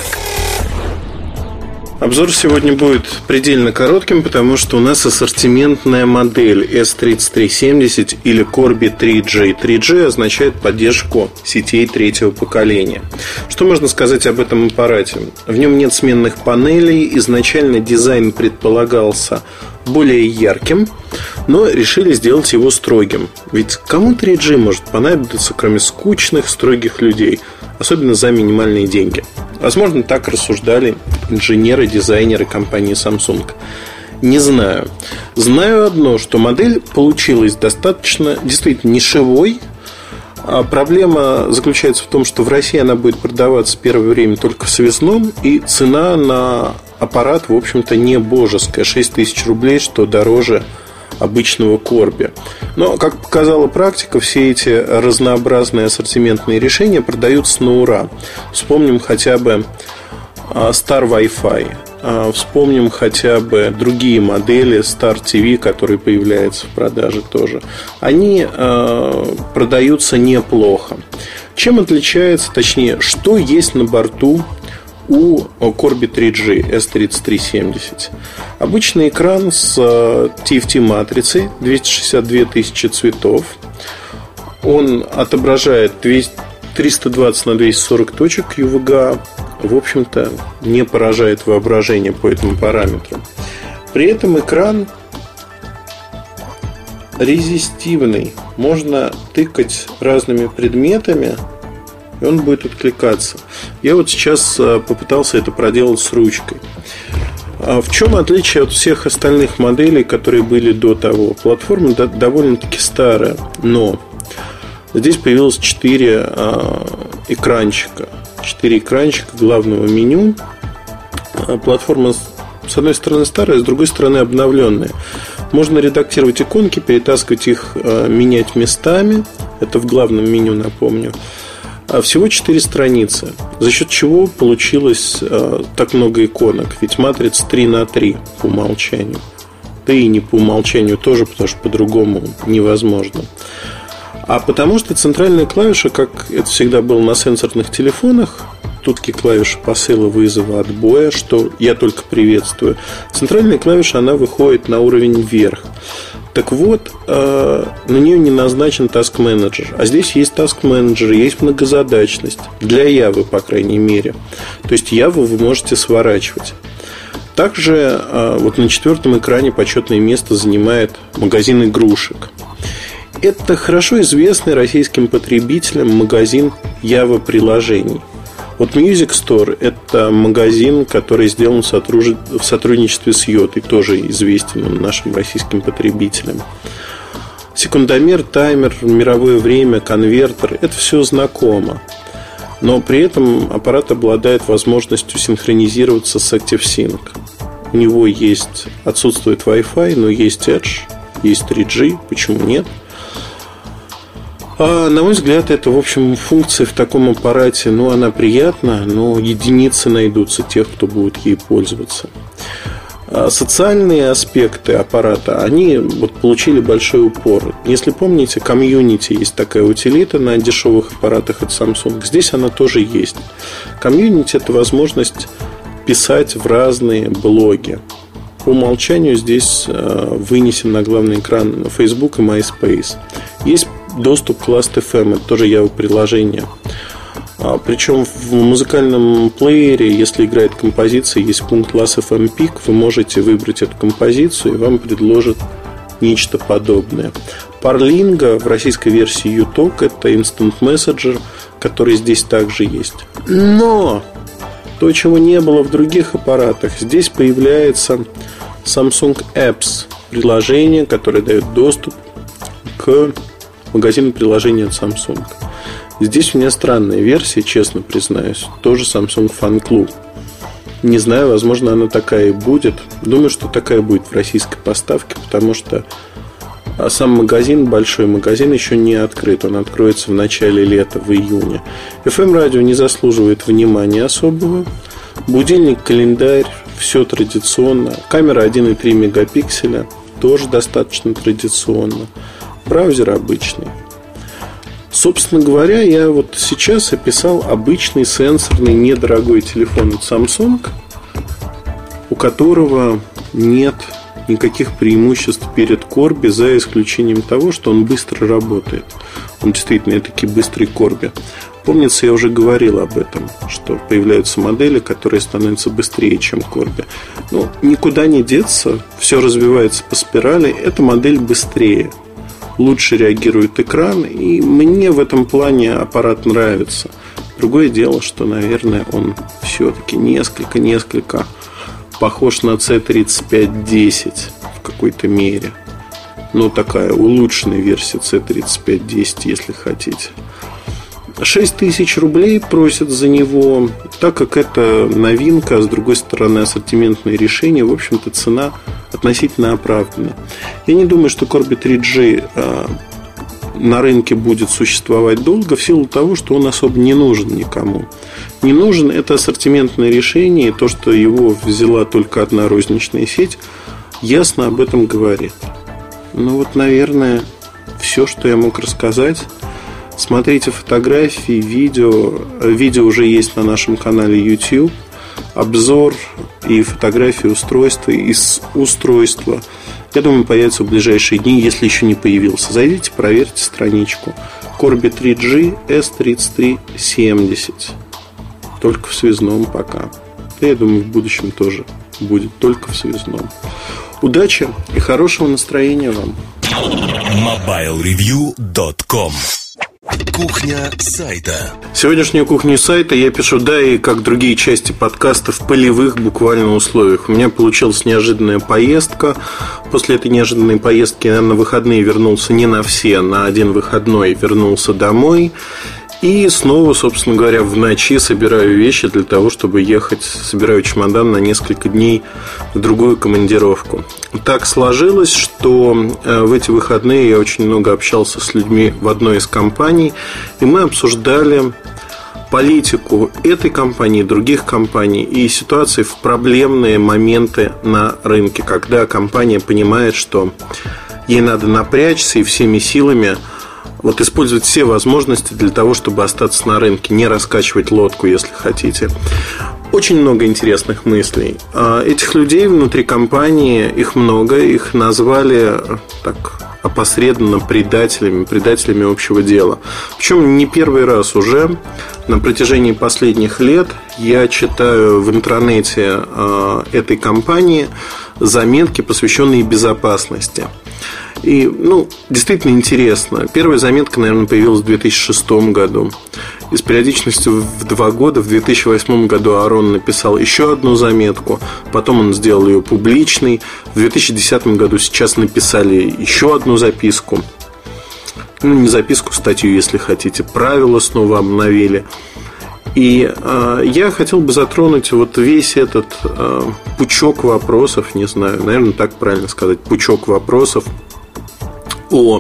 Обзор сегодня будет предельно коротким, потому что у нас ассортиментная модель S3370 или Corby 3G. 3G означает поддержку сетей третьего поколения. Что можно сказать об этом аппарате? В нем нет сменных панелей. Изначально дизайн предполагался более ярким, но решили сделать его строгим. Ведь кому 3G может понадобиться, кроме скучных, строгих людей? Особенно за минимальные деньги. Возможно, так рассуждали инженеры, дизайнеры компании Samsung. Не знаю. Знаю одно, что модель получилась достаточно, действительно, нишевой. А проблема заключается в том, что в России она будет продаваться первое время только в связном. И цена на аппарат, в общем-то, не божеская. 6000 рублей, что дороже обычного Corby. Но, как показала практика, все эти разнообразные ассортиментные решения продаются на ура. Вспомним хотя бы Star Wi-Fi. Вспомним хотя бы другие модели Star TV, которые появляются в продаже тоже. Они продаются неплохо. Чем отличается, точнее, что есть на борту у Corby 3G S3370? Обычный экран с TFT-матрицей, 262 тысячи цветов. Он отображает 320 на 240 точек UVGA. В общем-то, не поражает воображение по этому параметру. При этом экран резистивный. Можно тыкать разными предметами, и он будет откликаться. Я вот сейчас попытался это проделать с ручкой. В чем отличие от всех остальных моделей, которые были до того? Платформа довольно-таки старая, но здесь появилось 4 экранчика. 4 экранчика главного меню. Платформа, с одной стороны, старая, с другой стороны, обновленная. Можно редактировать иконки, перетаскивать их, менять местами. Это в главном меню, напомню. Всего 4 страницы. За счет чего получилось так много иконок? Ведь матрица 3x3 по умолчанию. Да и не по умолчанию тоже, потому что по-другому невозможно. А потому что центральная клавиша, как это всегда было на сенсорных телефонах, тут клавиша посыла, вызова, отбоя, что я только приветствую. Центральная клавиша, она выходит на уровень вверх. Так вот, на нее не назначен Task Manager. А здесь есть Task Manager, есть многозадачность. Для Java, по крайней мере. То есть Java вы можете сворачивать. Также вот на 4-м экране почетное место занимает магазин игрушек. Это хорошо известный российским потребителям магазин Java приложений. Вот Music Store – это магазин, который сделан в сотрудничестве с Йотой, тоже известен нашим российским потребителям. Секундомер, таймер, мировое время, конвертер – это все знакомо. Но при этом аппарат обладает возможностью синхронизироваться с ActiveSync. У него отсутствует Wi-Fi, но есть Edge, есть 3G, почему нет? На мой взгляд, это, в общем, функция в таком аппарате, она приятна, но единицы найдутся тех, кто будет ей пользоваться. Социальные аспекты аппарата, они получили большой упор. Если помните, Community есть такая утилита на дешевых аппаратах от Samsung. Здесь она тоже есть. Community – это возможность писать в разные блоги. По умолчанию здесь вынесен на главный экран Facebook и MySpace. Есть доступ к Last.fm, это тоже Java приложение. Причем в музыкальном плеере, если играет композиция, есть пункт Last.fm Peak, вы можете выбрать эту композицию, и вам предложат нечто подобное. Parlingo в российской версии UTalk – это Instant Messenger, который здесь также есть. Но то, чего не было в других аппаратах, здесь появляется Samsung Apps, приложение, которое дает доступ к магазину приложений от Samsung. Здесь у меня странная версия, честно признаюсь. Тоже Samsung Fan Club. Не знаю, возможно, она такая и будет. Думаю, что такая будет в российской поставке, потому что сам магазин, большой магазин, еще не открыт. Он откроется в начале лета, в июне. FM-радио не заслуживает внимания особого. Будильник, календарь, все традиционно. Камера 1,3 мегапикселя, тоже достаточно традиционно. Браузер обычный. Собственно говоря, я сейчас описал обычный сенсорный недорогой телефон от Samsung, у которого нет никаких преимуществ перед Corby, за исключением того, что он быстро работает. Он действительно таки быстрый Corby. Помнится, я уже говорил об этом, что появляются модели, которые становятся быстрее, чем Corby. Но никуда не деться, все развивается по спирали. Эта модель быстрее. Лучше реагирует экран, и мне в этом плане аппарат нравится. Другое дело, что, наверное, он все-таки несколько похож на C3510 в какой-то мере. Такая улучшенная версия C3510, если хотите. 6000 рублей просят за него, так как это новинка, а с другой стороны ассортиментное решение, в общем-то цена относительно оправдана. Я не думаю, что Corby 3G на рынке будет существовать долго в силу того, что он особо не нужен никому. Не нужен это ассортиментное решение, и то, что его взяла только одна розничная сеть, ясно об этом говорит. Наверное, все, что я мог рассказать. Смотрите фотографии, видео. Видео уже есть на нашем канале YouTube. Обзор и фотографии устройства из устройства, я думаю, появится в ближайшие дни, если еще не появился. Зайдите, проверьте страничку. Corby 3G S3370. Только в связном пока. Да, я думаю, в будущем тоже будет только в связном. Удачи и хорошего настроения вам. MobileReview.com. Кухня сайта. Сегодняшнюю кухню сайта я пишу, и как другие части подкаста, в полевых буквально условиях. У меня получилась неожиданная поездка. После этой неожиданной поездки я на выходные вернулся не на все, на один выходной вернулся домой. И снова, собственно говоря, в ночи собираю вещи для того, чтобы ехать. Собираю чемодан на несколько дней в другую командировку. Так сложилось, что в эти выходные я очень много общался с людьми в одной из компаний. И мы обсуждали политику этой компании, других компаний и ситуации в проблемные моменты на рынке, когда компания понимает, что ей надо напрячься и всеми силами использовать все возможности для того, чтобы остаться на рынке, не раскачивать лодку, если хотите. Очень много интересных мыслей. Этих людей внутри компании, их много, их назвали так опосредованно предателями общего дела. Причем не первый раз уже. На протяжении последних лет я читаю в интернете этой компании заметки, посвященные безопасности. И, действительно интересно. Первая заметка, наверное, появилась в 2006 году. И с периодичностью в 2 года, в 2008 году Арон написал еще одну заметку. Потом он сделал ее публичной. В 2010 году сейчас написали еще одну записку. Не записку, статью, если хотите. Правила снова обновили. И я хотел бы затронуть весь этот пучок вопросов, не знаю, наверное, так правильно сказать, пучок вопросов о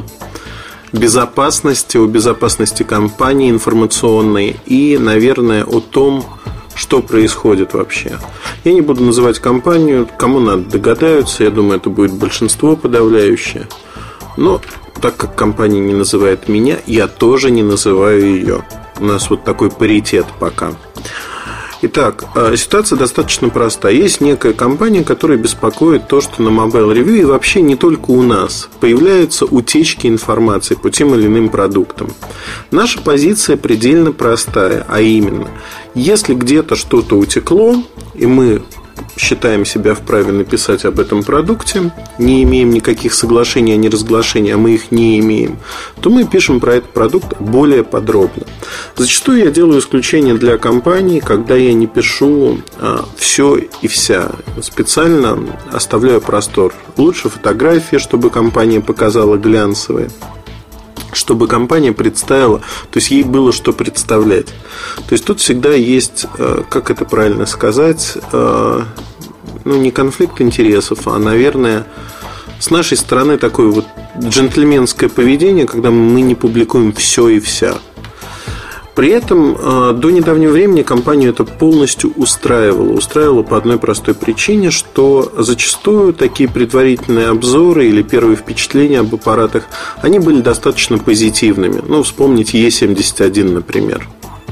безопасности компании информационной и, наверное, о том, что происходит вообще. Я не буду называть компанию, кому надо догадаются, я думаю, это будет большинство подавляющее. Но так как компания не называет меня, я тоже не называю ее. У нас такой паритет пока. Итак, ситуация достаточно проста. Есть некая компания, которая беспокоит то, что на Mobile Review и вообще не только у нас появляются утечки информации по тем или иным продуктам. Наша позиция предельно простая, а именно, если где-то что-то утекло, и мы считаем себя вправе написать об этом продукте, не имеем никаких соглашений о неразглашении, а мы их не имеем, то мы пишем про этот продукт более подробно. Зачастую я делаю исключение для компаний, когда я не пишу все и вся. Специально оставляю простор. Лучше фотографии, чтобы компания показала глянцевые, чтобы компания представила, то есть ей было что представлять. То есть тут всегда есть, как это правильно сказать, не конфликт интересов, а, наверное, с нашей стороны такое джентльменское поведение, когда мы не публикуем все и вся. При этом до недавнего времени компанию это полностью устраивало. Устраивало по одной простой причине, что зачастую такие предварительные обзоры или первые впечатления об аппаратах, они были достаточно позитивными. Вспомните E71, например.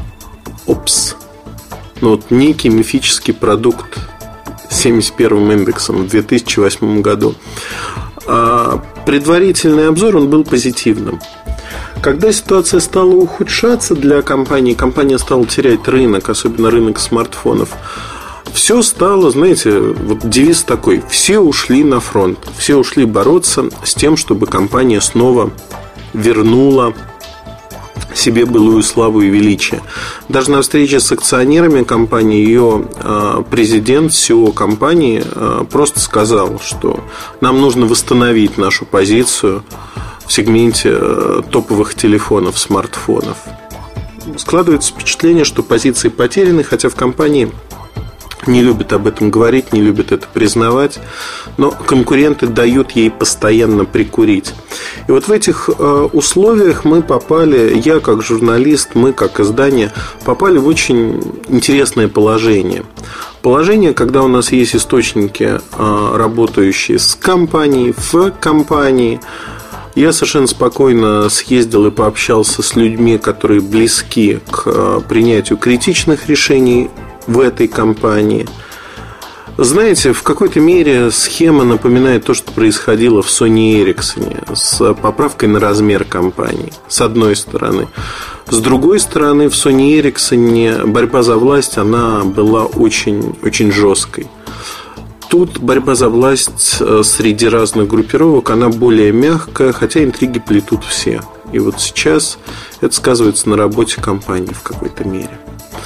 Некий мифический продукт с 71-м индексом в 2008 году. Предварительный обзор, он был позитивным. Когда ситуация стала ухудшаться для компании, компания стала терять рынок, особенно рынок смартфонов, все стало, знаете, девиз такой: все ушли на фронт, все ушли бороться с тем, чтобы компания снова вернула себе былую славу и величие. Даже на встрече с акционерами компании ее президент, CEO компании просто сказал, что нам нужно восстановить нашу позицию в сегменте топовых телефонов, смартфонов. Складывается впечатление, что позиции потеряны, хотя в компании не любят об этом говорить, не любят это признавать, но конкуренты дают ей постоянно прикурить. И в этих условиях мы попали, я как журналист, мы как издание, попали в очень интересное положение. Положение, когда у нас есть источники, работающие с компанией, в компании. Я совершенно спокойно съездил и пообщался с людьми, которые близки к принятию критичных решений в этой компании. Знаете, в какой-то мере схема напоминает то, что происходило в Sony Ericsson с поправкой на размер компании, с одной стороны. С другой стороны, в Sony Ericsson борьба за власть, она была очень, очень жесткой. Тут борьба за власть среди разных группировок, она более мягкая, хотя интриги плетут все. И сейчас это сказывается на работе компании в какой-то мере.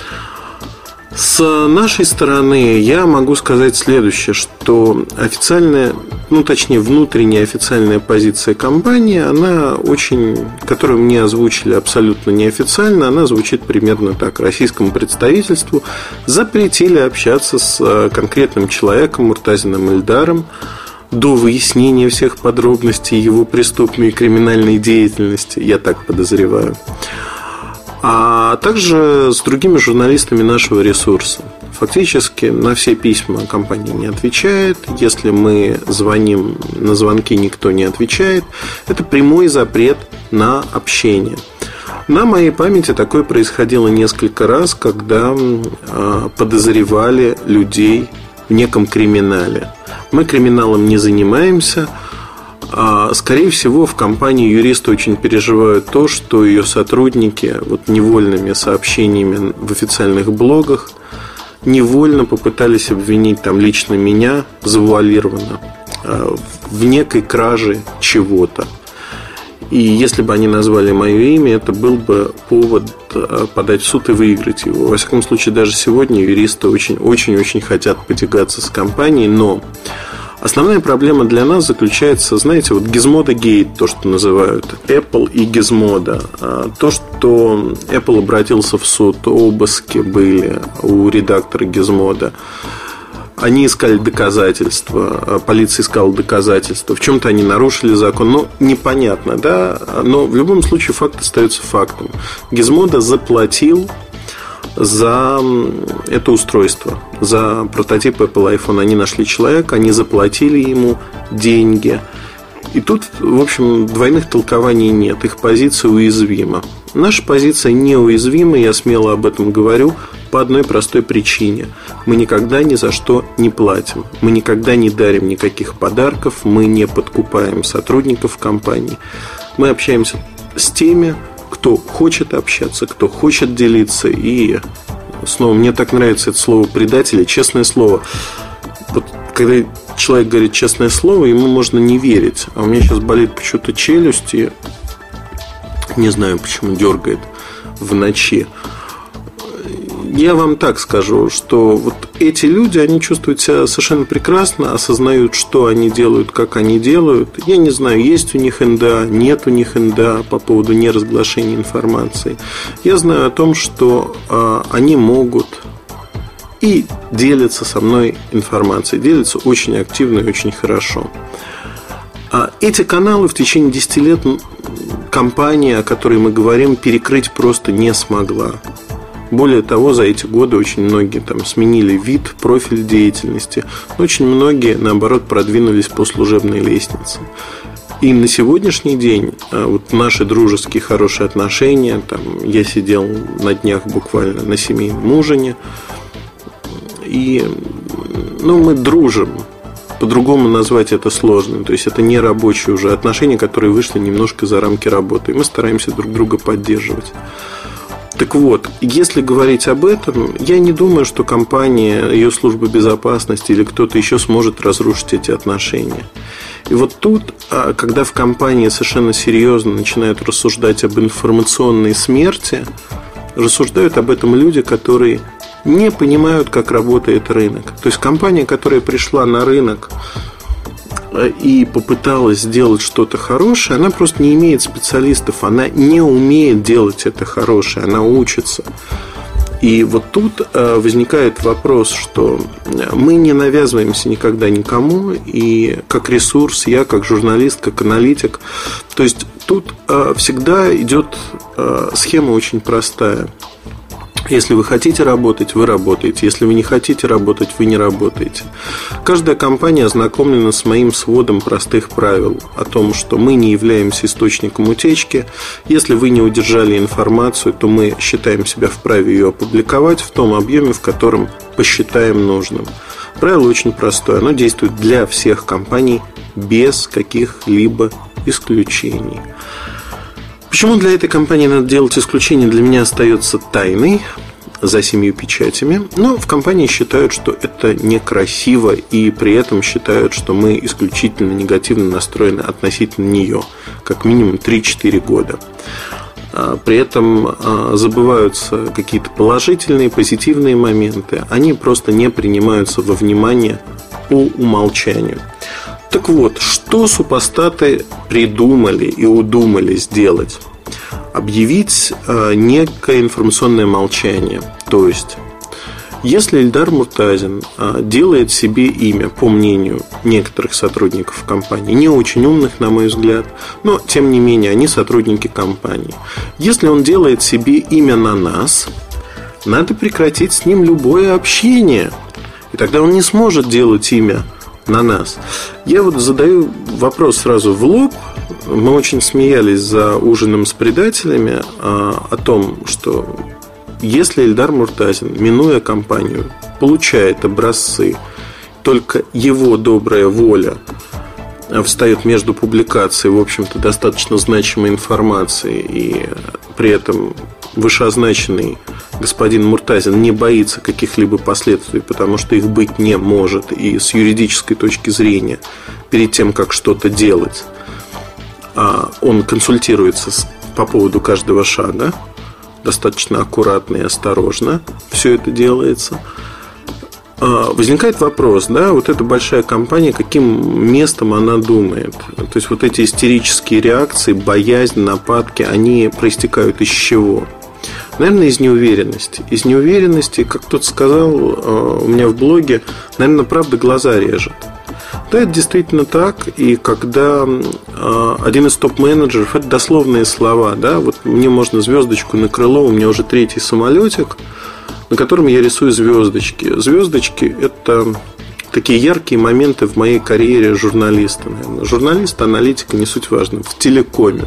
С нашей стороны я могу сказать следующее, что официальная, внутренняя официальная позиция компании, она которую мне озвучили абсолютно неофициально, она звучит примерно так: российскому представительству запретили общаться с конкретным человеком, Муртазиным Эльдаром, до выяснения всех подробностей его преступной и криминальной деятельности, я так подозреваю. а также с другими журналистами нашего ресурса. Фактически на все письма компания не отвечает. Если мы звоним, на звонки никто не отвечает. Это прямой запрет на общение. На моей памяти такое происходило несколько раз, когда подозревали людей в неком криминале. Мы криминалом не занимаемся. Скорее всего, в компании юристы очень переживают то, что ее сотрудники невольными сообщениями в официальных блогах невольно попытались обвинить там лично меня завуалированно в некой краже чего-то. И если бы они назвали мое имя, это был бы повод подать в суд и выиграть его. Во всяком случае, даже сегодня юристы очень-очень хотят потягаться с компанией, но основная проблема для нас заключается, знаете, Gizmodo Gate, то, что называют Apple и Gizmodo. То, что Apple обратился в суд, обыски были у редактора Gizmodo. Они искали доказательства, полиция искала доказательства. В чем-то они нарушили закон. Непонятно, да? Но в любом случае факт остается фактом. Gizmodo заплатил за это устройство, за прототип Apple iPhone. Они нашли человека, они заплатили ему деньги. И тут, в общем, двойных толкований нет. Их позиция уязвима. Наша позиция неуязвима, я смело об этом говорю, по одной простой причине. Мы никогда ни за что не платим. Мы никогда не дарим никаких подарков. Мы не подкупаем сотрудников компании. Мы общаемся с теми, кто хочет общаться, кто хочет делиться. И снова, мне так нравится это слово «предатели», честное слово. Когда человек говорит честное слово, ему можно не верить. А у меня сейчас болит почему-то челюсть, и не знаю, почему дергает в ночи. Я вам так скажу, что эти люди, они чувствуют себя совершенно прекрасно, осознают, что они делают, как они делают. Я не знаю, есть у них НДА, нет у них НДА по поводу неразглашения информации. Я знаю о том, что они могут и делятся со мной информацией. Делятся очень активно и очень хорошо. Эти каналы в течение 10 лет компания, о которой мы говорим, перекрыть просто не смогла. Более того, за эти годы очень многие там сменили вид, профиль деятельности. Но очень многие, наоборот, продвинулись по служебной лестнице. И на сегодняшний день наши дружеские хорошие отношения, там, я сидел на днях буквально на семейном ужине, и мы дружим. По-другому назвать это сложно. То есть это не рабочие уже отношения, которые вышли немножко за рамки работы. И мы стараемся друг друга поддерживать. Так вот, если говорить об этом, я не думаю, что компания, ее служба безопасности или кто-то еще сможет разрушить эти отношения. И тут, когда в компании совершенно серьезно начинают рассуждать об информационной смерти, рассуждают об этом люди, которые не понимают, как работает рынок. То есть компания, которая пришла на рынок и попыталась сделать что-то хорошее, она просто не имеет специалистов, она не умеет делать это хорошее, она учится. И тут возникает вопрос, что мы не навязываемся никогда никому, и как ресурс, я как журналист, как аналитик. То есть тут всегда идет схема очень простая. Если вы хотите работать, вы работаете. Если вы не хотите работать, вы не работаете. Каждая компания ознакомлена с моим сводом простых правил о том, что мы не являемся источником утечки. Если вы не удержали информацию, то мы считаем себя вправе ее опубликовать в том объеме, в котором посчитаем нужным. Правило очень простое. Оно действует для всех компаний без каких-либо исключений. Почему для этой компании надо делать исключение, для меня остается тайной за 7 печатями. Но в компании считают, что это некрасиво, и при этом считают, что мы исключительно негативно настроены относительно нее. Как минимум 3-4 года. При этом забываются какие-то положительные, позитивные моменты. Они просто не принимаются во внимание по умолчанию. Так вот, что супостаты придумали и удумали сделать? Объявить некое информационное молчание. То есть Если Эльдар Муртазин делает себе имя, по мнению некоторых сотрудников компании, не очень умных, на мой взгляд, но, тем не менее, они сотрудники компании. Если он делает себе имя на нас, надо прекратить с ним любое общение. И тогда он не сможет делать имя на нас. Я вот задаю вопрос сразу в лоб. Мы очень смеялись за ужином с предателями о том, что если Эльдар Муртазин, минуя компанию, получает образцы, только его добрая воля встает между публикацией, в общем-то, достаточно значимой информацией, и при этом вышеозначенный господин Муртазин не боится каких-либо последствий, потому что их быть не может, и с юридической точки зрения, перед тем, как что-то делать, он консультируется по поводу каждого шага, достаточно аккуратно и осторожно все это делается. Возникает вопрос, да, вот эта большая компания, каким местом она думает? То есть вот эти истерические реакции, боязнь, нападки, они проистекают из чего? Наверное, из неуверенности. Из неуверенности, как кто-то сказал у меня в блоге, наверное, правда глаза режет. Да, это действительно так. И когда один из топ-менеджеров, это дословные слова, да, вот мне можно звездочку на крыло, у меня уже 3-й самолетик, на котором я рисую звездочки. Звездочки – это такие яркие моменты в моей карьере журналиста, наверное. Журналист, аналитика, не суть важно, в телекоме.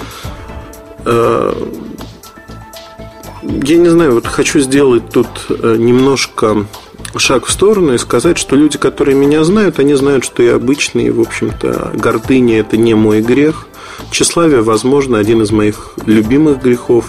Я не знаю, вот хочу сделать тут немножко шаг в сторону и сказать, что люди, которые меня знают, они знают, что я обычный, и, в общем-то, гордыня – это не мой грех. Тщеславие, возможно, один из моих любимых грехов.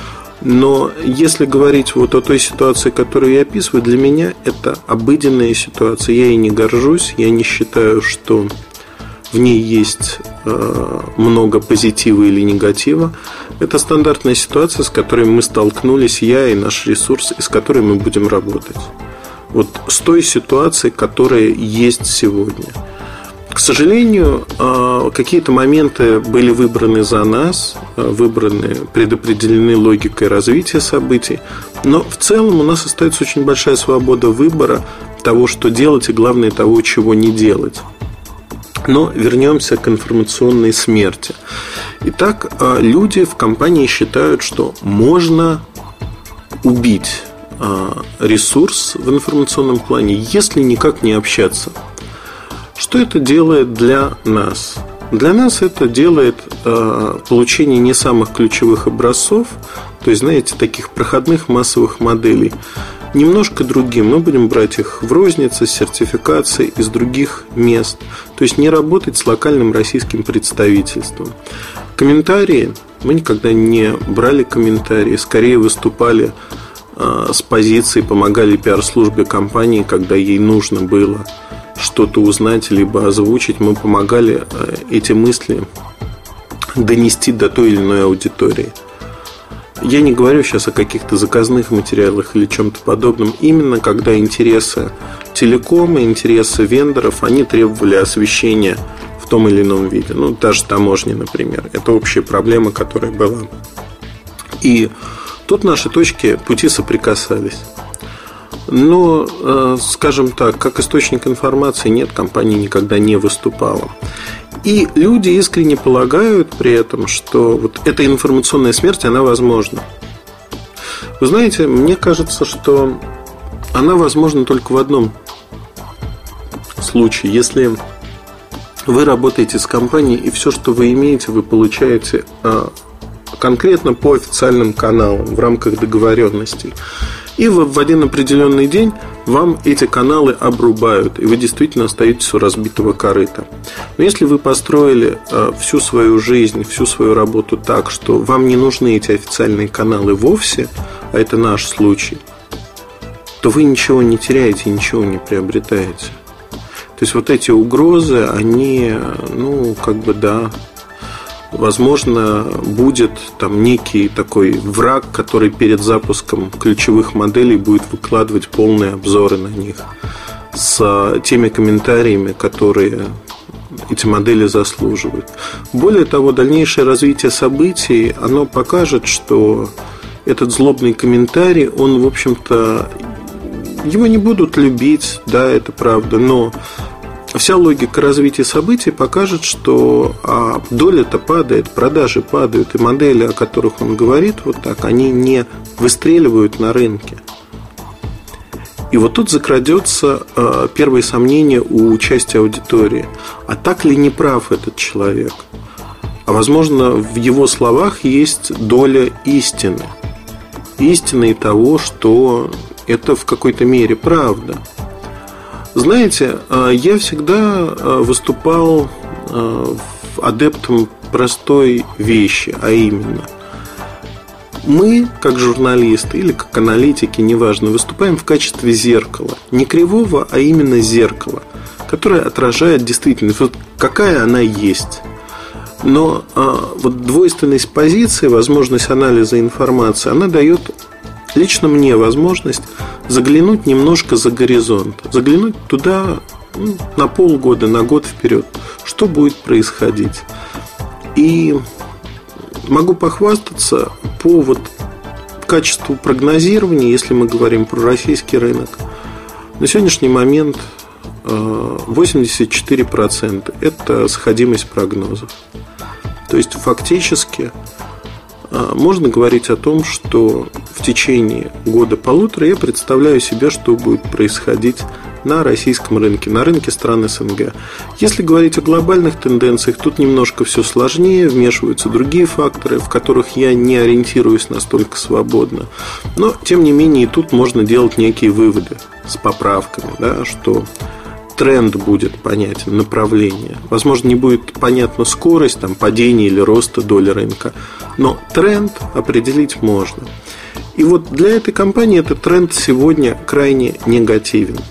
Но если говорить вот о той ситуации, которую я описываю, для меня это обыденная ситуация. Я ей не горжусь, я не считаю, что в ней есть много позитива или негатива. Это стандартная ситуация, с которой мы столкнулись, я и наш ресурс, и с которой мы будем работать. Вот с той ситуацией, которая есть сегодня. К сожалению, какие-то моменты были выбраны за нас, предопределены логикой развития событий. Но в целом у нас остается очень большая свобода выбора того, что делать, и главное, того, чего не делать. Но вернемся к информационной смерти. Итак, люди в компании считают, что можно убить ресурс в информационном плане, если никак не общаться. Что это делает для нас? Для нас это делает получение не самых ключевых образцов, то есть, знаете, таких проходных массовых моделей, немножко другим. Мы будем брать их в рознице, с сертификацией из других мест. То есть не работать с локальным российским представительством. Комментарии. Мы никогда не брали комментарии, скорее выступали с позиции, помогали пиар-службе компании, когда ей нужно было что-то узнать, либо озвучить. Мы помогали эти мысли донести до той или иной аудитории. Я не говорю сейчас о каких-то заказных материалах или чем-то подобном. Именно когда интересы телекома, интересы вендоров, они требовали освещения в том или ином виде. Ну, та же таможня, например. Это общая проблема, которая была. И тут наши пути соприкасались. Но, скажем так, как источник информации, нет, компания никогда не выступала. И люди искренне полагают при этом, что вот эта информационная смерть, она возможна. Вы знаете, мне кажется, что она возможна только в одном случае. Если вы работаете с компанией, и все, что вы имеете, вы получаете конкретно по официальным каналам в рамках договоренностей. И в один определенный день вам эти каналы обрубают, и вы действительно остаетесь у разбитого корыта. Но если вы построили всю свою жизнь, всю свою работу так, что вам не нужны эти официальные каналы вовсе, а это наш случай, то вы ничего не теряете, ничего не приобретаете. То есть вот эти угрозы, они, да, возможно, будет там некий такой враг, который перед запуском ключевых моделей будет выкладывать полные обзоры на них с теми комментариями, которые эти модели заслуживают. Более того, дальнейшее развитие событий, оно покажет, что этот злобный комментарий, он, в общем-то, его не будут любить, да, это правда, но вся логика развития событий покажет, что доля-то падает, продажи падают, и модели, о которых он говорит вот так, они не выстреливают на рынке. И вот тут закрадется первое сомнение у части аудитории. А так ли не прав этот человек? А возможно, в его словах есть доля истины. Истины того, что это в какой-то мере правда. Знаете, я всегда выступал адептом простой вещи, а именно: мы, как журналисты или как аналитики, неважно, выступаем в качестве зеркала. Не кривого, а именно зеркала, которое отражает действительность, вот какая она есть. Но вот двойственность позиции, возможность анализа информации, она дает лично мне возможность заглянуть немножко за горизонт, заглянуть туда на полгода, на год вперед, что будет происходить. И могу похвастаться по вот качеству прогнозирования, если мы говорим про российский рынок. На сегодняшний момент 84% – это сходимость прогнозов. То есть фактически можно говорить о том, что в течение года-полутора я представляю себе, что будет происходить на российском рынке, на рынке стран СНГ. Если говорить о глобальных тенденциях, тут немножко все сложнее, вмешиваются другие факторы, в которых я не ориентируюсь настолько свободно. Но, тем не менее, и тут можно делать некие выводы с поправками, да, что тренд будет понятен, направление. Возможно, не будет понятна скорость там, падения или роста доли рынка, но тренд определить можно. И вот для этой компании этот тренд сегодня крайне негативен.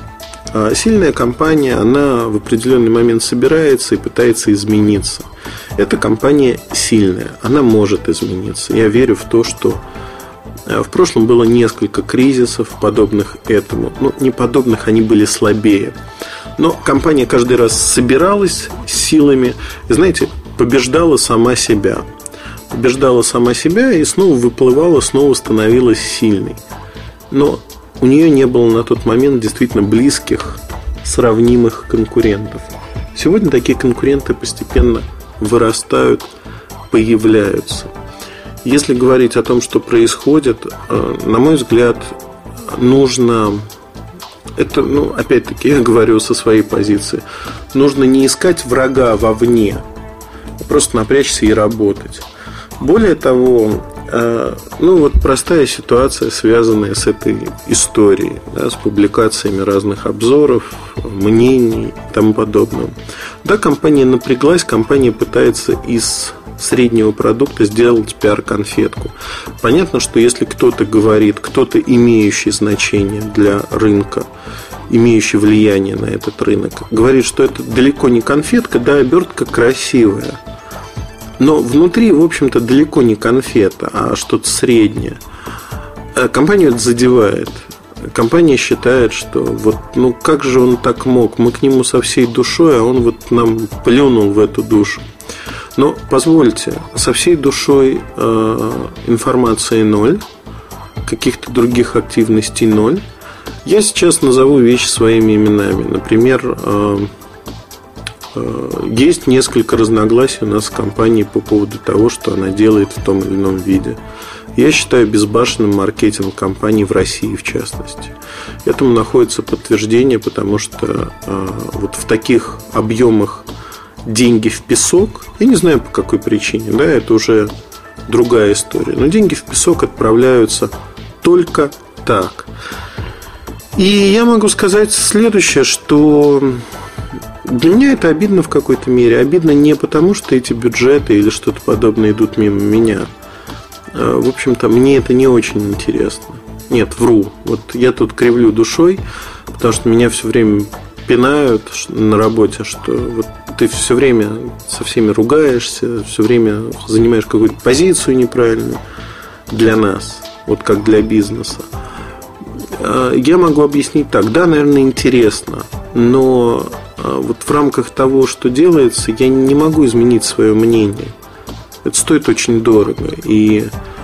Сильная компания, она в определенный момент собирается и пытается измениться. Эта компания сильная, она может измениться. Я верю в то, что в прошлом было несколько кризисов, подобных этому. Ну, не подобных, они были слабее. Но компания каждый раз собиралась силами и, знаете, побеждала сама себя. Побеждала сама себя и снова выплывала, снова становилась сильной. Но у нее не было на тот момент действительно близких, сравнимых конкурентов. Сегодня такие конкуренты постепенно вырастают, появляются. Если говорить о том, что происходит, на мой взгляд, нужно... Это, опять-таки, я говорю со своей позиции. Нужно не искать врага вовне, а просто напрячься и работать. Более того, вот простая ситуация, связанная с этой историей, да, с публикациями разных обзоров, мнений и тому подобного. Да, компания напряглась, компания пытается из среднего продукта сделать пиар-конфетку. Понятно, что если кто-то говорит, кто-то имеющий значение для рынка, имеющий влияние на этот рынок, говорит, что это далеко не конфетка, да, обертка красивая, но внутри, в общем-то, далеко не конфета, а что-то среднее. Компанию это задевает. Компания считает, что как же он так мог? Мы к нему со всей душой, а он нам плюнул в эту душу. Но позвольте, со всей душой информации ноль, каких-то других активностей ноль. Я сейчас назову вещи своими именами. Например, есть несколько разногласий у нас с компанией по поводу того, что она делает в том или ином виде. Я считаю безбашенным маркетинг компании в России, в частности. Этому находится подтверждение, потому что вот в таких объемах деньги в песок, я не знаю по какой причине, да, это уже другая история, но деньги в песок отправляются только так. И я могу сказать следующее, что для меня это обидно в какой-то мере. Обидно не потому, что эти бюджеты или что-то подобное идут мимо меня. В общем-то, мне это не очень интересно. Нет, вру. Вот я тут кривлю душой, потому что меня все время пинают на работе, что вот ты все время со всеми ругаешься, все время занимаешь какую-то позицию неправильную для нас, вот как для бизнеса. Я могу объяснить так. Да, наверное, интересно, но вот в рамках того, что делается, я не могу изменить свое мнение. Это стоит очень дорого. И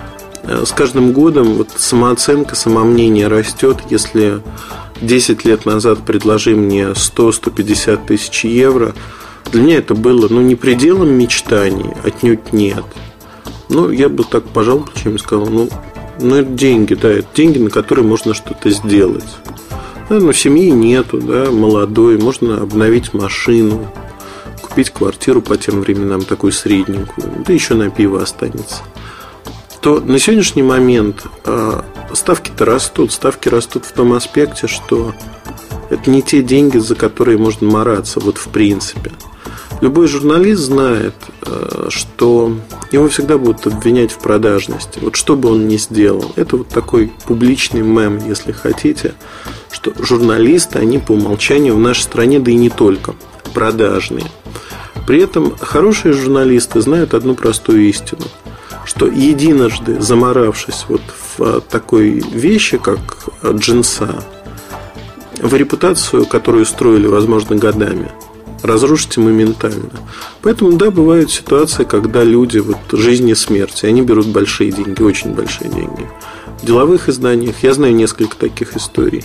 с каждым годом вот самооценка, самомнение растет. Если 10 лет назад предложи мне 100-150 тысяч евро, для меня это было, не пределом мечтаний, отнюдь нет. Я бы так пожал плечами и сказал, это деньги, да, это деньги, на которые можно что-то сделать. Да, но семьи нету, да, молодой, можно обновить машину, купить квартиру по тем временам, такую средненькую, да еще на пиво останется. То на сегодняшний момент ставки-то растут. Ставки растут в том аспекте, что это не те деньги, за которые можно мараться, вот в принципе. Любой журналист знает, что его всегда будут обвинять в продажности. Вот что бы он ни сделал. Это вот такой публичный мем, если хотите, что журналисты, они по умолчанию в нашей стране, да и не только, продажные. При этом хорошие журналисты знают одну простую истину, что единожды заморавшись вот в такой вещи, как джинса, вы репутацию, которую строили, возможно, годами, разрушите моментально. Поэтому, да, бывают ситуации, когда люди, вот жизнь и смерть, они берут большие деньги, очень большие деньги. В деловых изданиях я знаю несколько таких историй.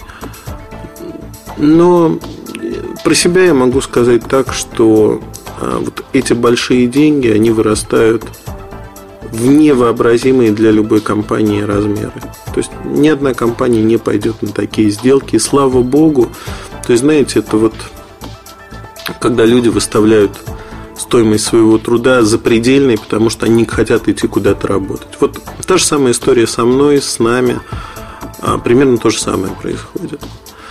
Но про себя я могу сказать так, что вот эти большие деньги, они вырастают в невообразимые для любой компании размеры. То есть ни одна компания не пойдет на такие сделки. И слава богу, то есть, знаете, это вот когда люди выставляют стоимость своего труда запредельной, потому что они хотят идти куда-то работать. Вот та же самая история со мной, с нами. Примерно то же самое происходит.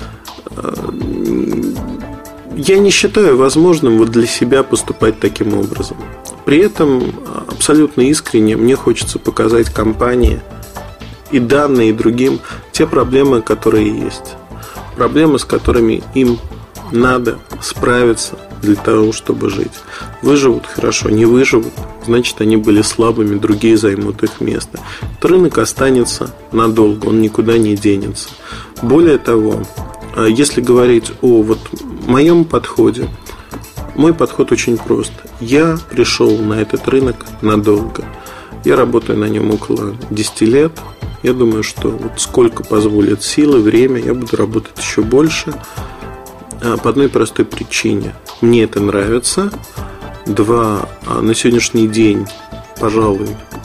Я не считаю возможным вот для себя поступать таким образом. При этом абсолютно искренне мне хочется показать компании и данные, и другим те проблемы, которые есть. Проблемы, с которыми им надо справиться для того, чтобы жить. Выживут — хорошо, не выживут, значит, они были слабыми, другие займут их место. Этот рынок останется надолго, он никуда не денется. Более того, если говорить о вот моем подходе, мой подход очень прост. Я пришел на этот рынок надолго. Я работаю на нем около 10 лет. Я думаю, что вот сколько позволит силы, время, я буду работать еще больше. По одной простой причине. Мне это нравится. 2. На сегодняшний день, пожалуй,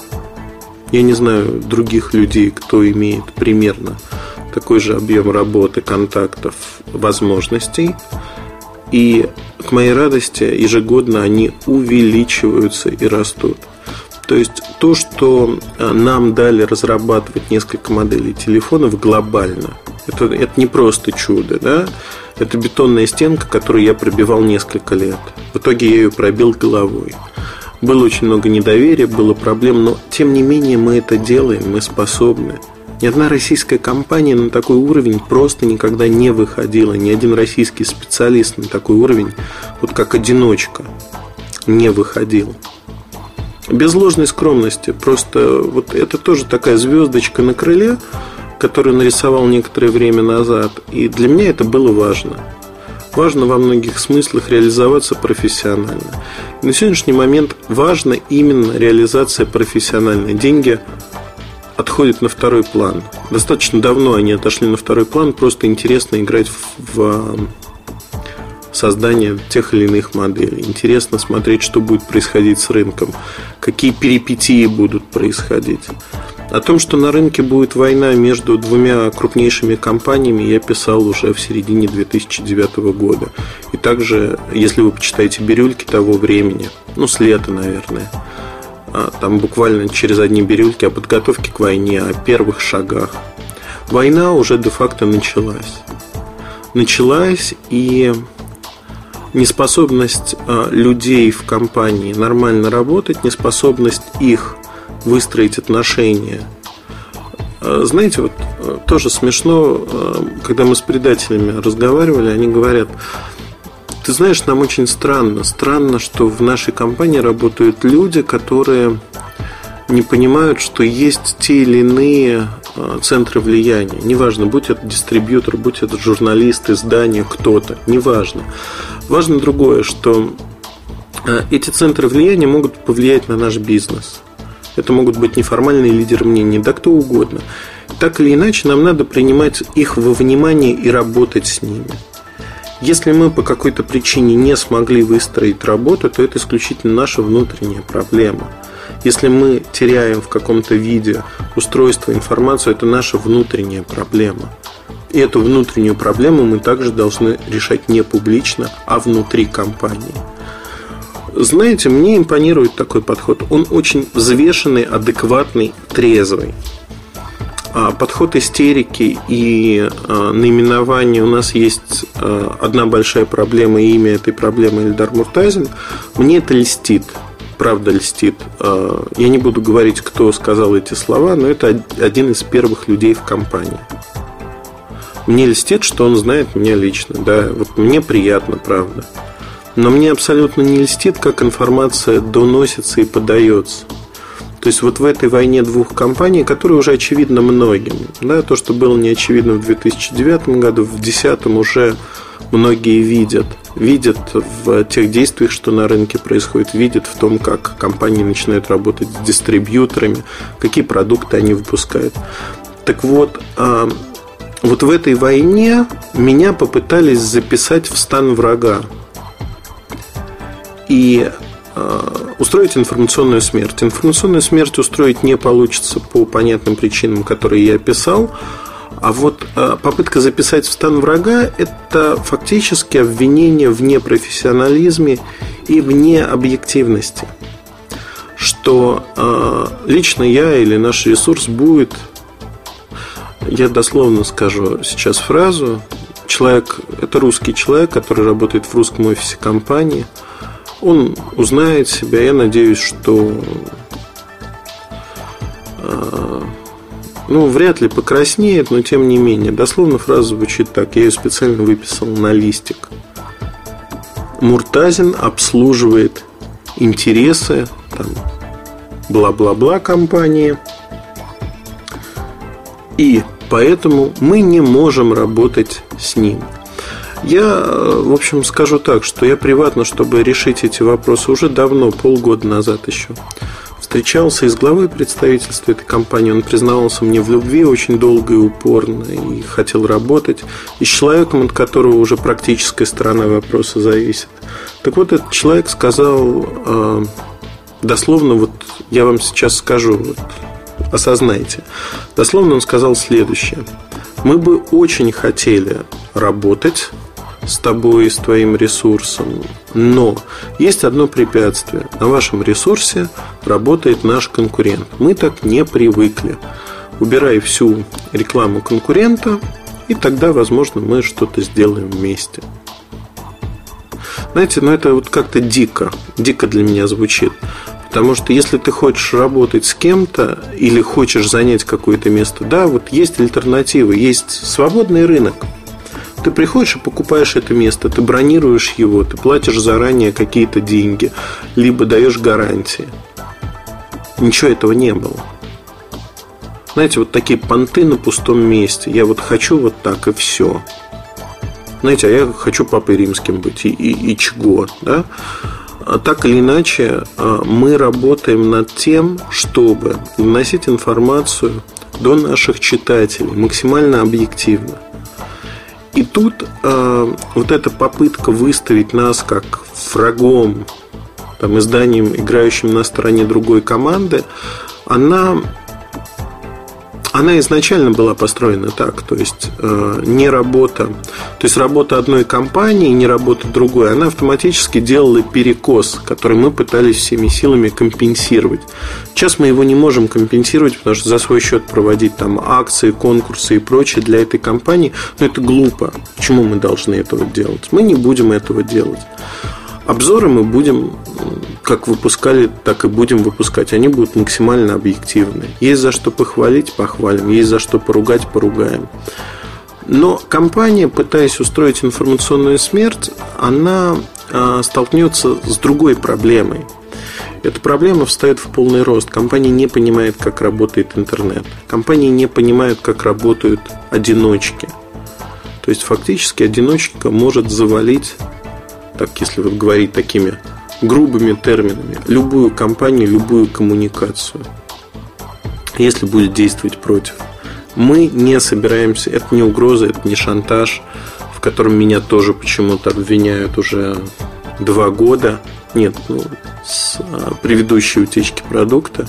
я не знаю других людей, кто имеет примерно такой же объем работы, контактов, возможностей. И, к моей радости, ежегодно они увеличиваются и растут. То есть то, что нам дали разрабатывать несколько моделей телефонов глобально, это не просто чудо, да? Это бетонная стенка, которую я пробивал несколько лет. В итоге я ее пробил головой. Было очень много недоверия, было проблем, но тем не менее мы это делаем, мы способны. Ни одна российская компания на такой уровень просто никогда не выходила. Ни один российский специалист на такой уровень, вот как одиночка, не выходил. Без ложной скромности. Просто вот это тоже такая звездочка на крыле, которую нарисовал некоторое время назад. И для меня это было важно. Важно во многих смыслах реализоваться профессионально. И на сегодняшний момент важна именно реализация профессиональной. Деньги отходят на второй план. Достаточно давно они отошли на второй план. Просто интересно играть в создание тех или иных моделей. Интересно смотреть, что будет происходить с рынком, какие перипетии будут происходить. О том, что на рынке будет война между двумя крупнейшими компаниями, я писал уже в середине 2009 года. И также, если вы почитаете бирюльки того времени, с лета, наверное, там буквально через одни бирюльки о подготовке к войне, о первых шагах. Война уже де-факто началась. И неспособность людей в компании нормально работать, неспособность их выстроить отношения. Знаете, вот тоже смешно, когда мы с предателями разговаривали, они говорят: ты знаешь, нам очень странно, что в нашей компании работают люди, которые не понимают, что есть те или иные центры влияния. Неважно, будь это дистрибьютор, будь это журналист, издание, кто-то, неважно. Важно другое, что эти центры влияния могут повлиять на наш бизнес. это могут быть неформальные лидеры мнений, да кто угодно. Так или иначе, нам надо принимать их во внимание и работать с ними. Если мы по какой-то причине не смогли выстроить работу, то это исключительно наша внутренняя проблема. Если мы теряем в каком-то виде устройство, информацию, это наша внутренняя проблема. И эту внутреннюю проблему мы также должны решать не публично, а внутри компании. Знаете, мне импонирует такой подход. Он очень взвешенный, адекватный, трезвый. Подход истерики и наименование. У нас есть одна большая проблема, и имя этой проблемы Эльдар Муртазин. Мне это льстит. Правда льстит. Я не буду говорить, кто сказал эти слова, но это один из первых людей в компании. Мне льстит, что он знает меня лично. Да, вот мне приятно, правда. Но мне абсолютно не льстит, как информация доносится и подается. То есть вот в этой войне двух компаний, которая уже очевидна многим, да, то, что было не очевидно в 2009 году, в 2010 уже многие видят в тех действиях, что на рынке происходит, видят в том, как компании начинают работать с дистрибьюторами, какие продукты они выпускают. Так вот, вот в этой войне меня попытались записать в стан врага и устроить информационную смерть. Информационную смерть устроить не получится по понятным причинам, которые я описал. А вот попытка записать в стан врага – это фактически обвинение в непрофессионализме и в необъективности. Что лично я или наш ресурс будет, я дословно скажу сейчас фразу, человек, это русский человек, который работает в русском офисе компании, он узнает себя, я надеюсь, что вряд ли покраснеет, но тем не менее. Дословно фраза звучит так, я ее специально выписал на листик. Муртазин обслуживает интересы там, бла-бла-бла компании, и поэтому мы не можем работать с ним. Я, в общем, скажу так, что я приватно, чтобы решить эти вопросы, уже давно, полгода назад еще, встречался и с главой представительства этой компании. Он признавался мне в любви очень долго и упорно и хотел работать. И с человеком, от которого уже практическая сторона вопроса зависит. Так вот, этот человек сказал, дословно, вот я вам сейчас скажу, вот, осознайте. Дословно он сказал следующее. Мы бы очень хотели работать с тобой и с твоим ресурсом, но есть одно препятствие. На вашем ресурсе работает наш конкурент. Мы так не привыкли. Убирай всю рекламу конкурента, и тогда, возможно, мы что-то сделаем вместе. Знаете, это вот как-то дико для меня звучит. Потому что если ты хочешь работать с кем-то или хочешь занять какое-то место, да, вот есть альтернативы, есть свободный рынок. Ты приходишь и покупаешь это место, ты бронируешь его, ты платишь заранее какие-то деньги, либо даешь гарантии. Ничего этого не было. Знаете, вот такие понты на пустом месте. Я вот хочу вот так и все. Знаете, а я хочу папой римским быть и чего, да? Так или иначе, мы работаем над тем, чтобы доносить информацию до наших читателей максимально объективно. И тут вот эта попытка выставить нас как врагом, там, изданием, играющим на стороне другой команды, она изначально была построена так, то есть не работа, то есть работа одной компании, не работа другой, она автоматически делала перекос, который мы пытались всеми силами компенсировать. Сейчас мы его не можем компенсировать, потому что за свой счет проводить там акции, конкурсы и прочее для этой компании, это глупо. Почему мы должны этого делать? Мы не будем этого делать. Обзоры мы будем, как выпускали, так и будем выпускать. Они будут максимально объективны. Есть за что похвалить – похвалим. Есть за что поругать – поругаем. Но компания, пытаясь устроить информационную смерть, она столкнется с другой проблемой. Эта проблема встает в полный рост. Компания не понимает, как работает интернет. Компания не понимает, как работают одиночки. То есть фактически одиночка может завалить, так если говорить такими грубыми терминами, любую компанию, любую коммуникацию. если будет действовать против. Мы не собираемся, это не угроза, это не шантаж, в котором меня тоже почему-то обвиняют уже 2 года. Нет, с предыдущей утечки продукта.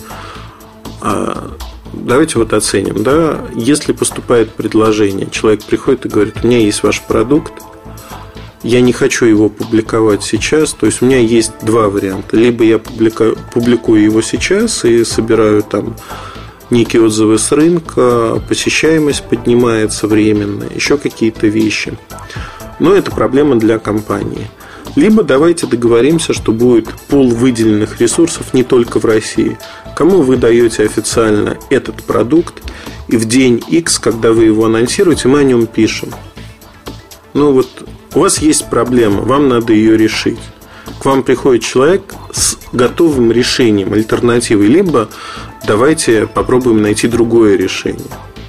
Давайте вот оценим, да, если поступает предложение, человек приходит и говорит: у меня есть ваш продукт, я не хочу его публиковать сейчас. То есть у меня есть 2 варианта. Либо я публикую его сейчас и собираю там некие отзывы с рынка, посещаемость поднимается временно, еще какие-то вещи. Но это проблема для компании. Либо давайте договоримся, что будет пул выделенных ресурсов не только в России. Кому вы даете официально этот продукт, и в день X, когда вы его анонсируете, мы о нем пишем. У вас есть проблема, вам надо ее решить. К вам приходит человек с готовым решением, альтернативой. Либо давайте попробуем найти другое решение.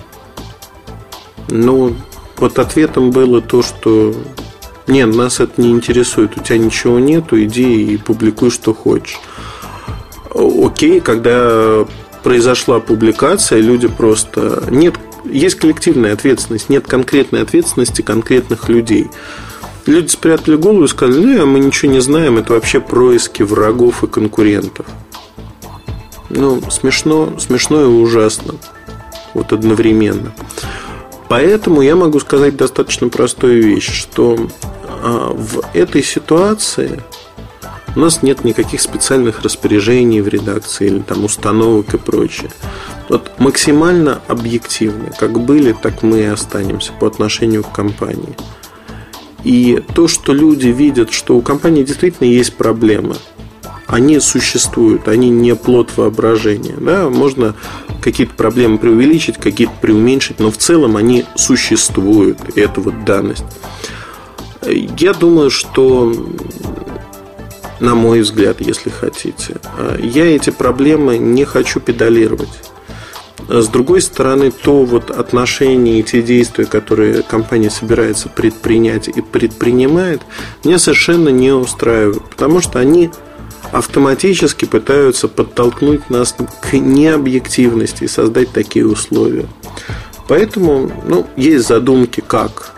Ответом было то, что нет, нас это не интересует, у тебя ничего нету, иди и публикуй, что хочешь. Окей, когда произошла публикация, люди просто... Есть коллективная ответственность, нет конкретной ответственности конкретных людей. Люди спрятали голову и сказали: мы ничего не знаем, это вообще происки врагов и конкурентов. Смешно и ужасно. Одновременно. Поэтому я могу сказать достаточно простую вещь, что в этой ситуации у нас нет никаких специальных распоряжений в редакции или там установок и прочее. Максимально объективно, как были, так мы и останемся по отношению к компании. И то, что люди видят, что у компании действительно есть проблемы, они существуют, они не плод воображения. Да? Можно какие-то проблемы преувеличить, какие-то преуменьшить, но в целом они существуют. И это данность. Я думаю, что, на мой взгляд, если хотите, я эти проблемы не хочу педалировать. С другой стороны, то отношение и те действия, которые компания собирается предпринять и предпринимает, меня совершенно не устраивают, потому что они автоматически пытаются подтолкнуть нас к необъективности и создать такие условия. Поэтому есть задумки, как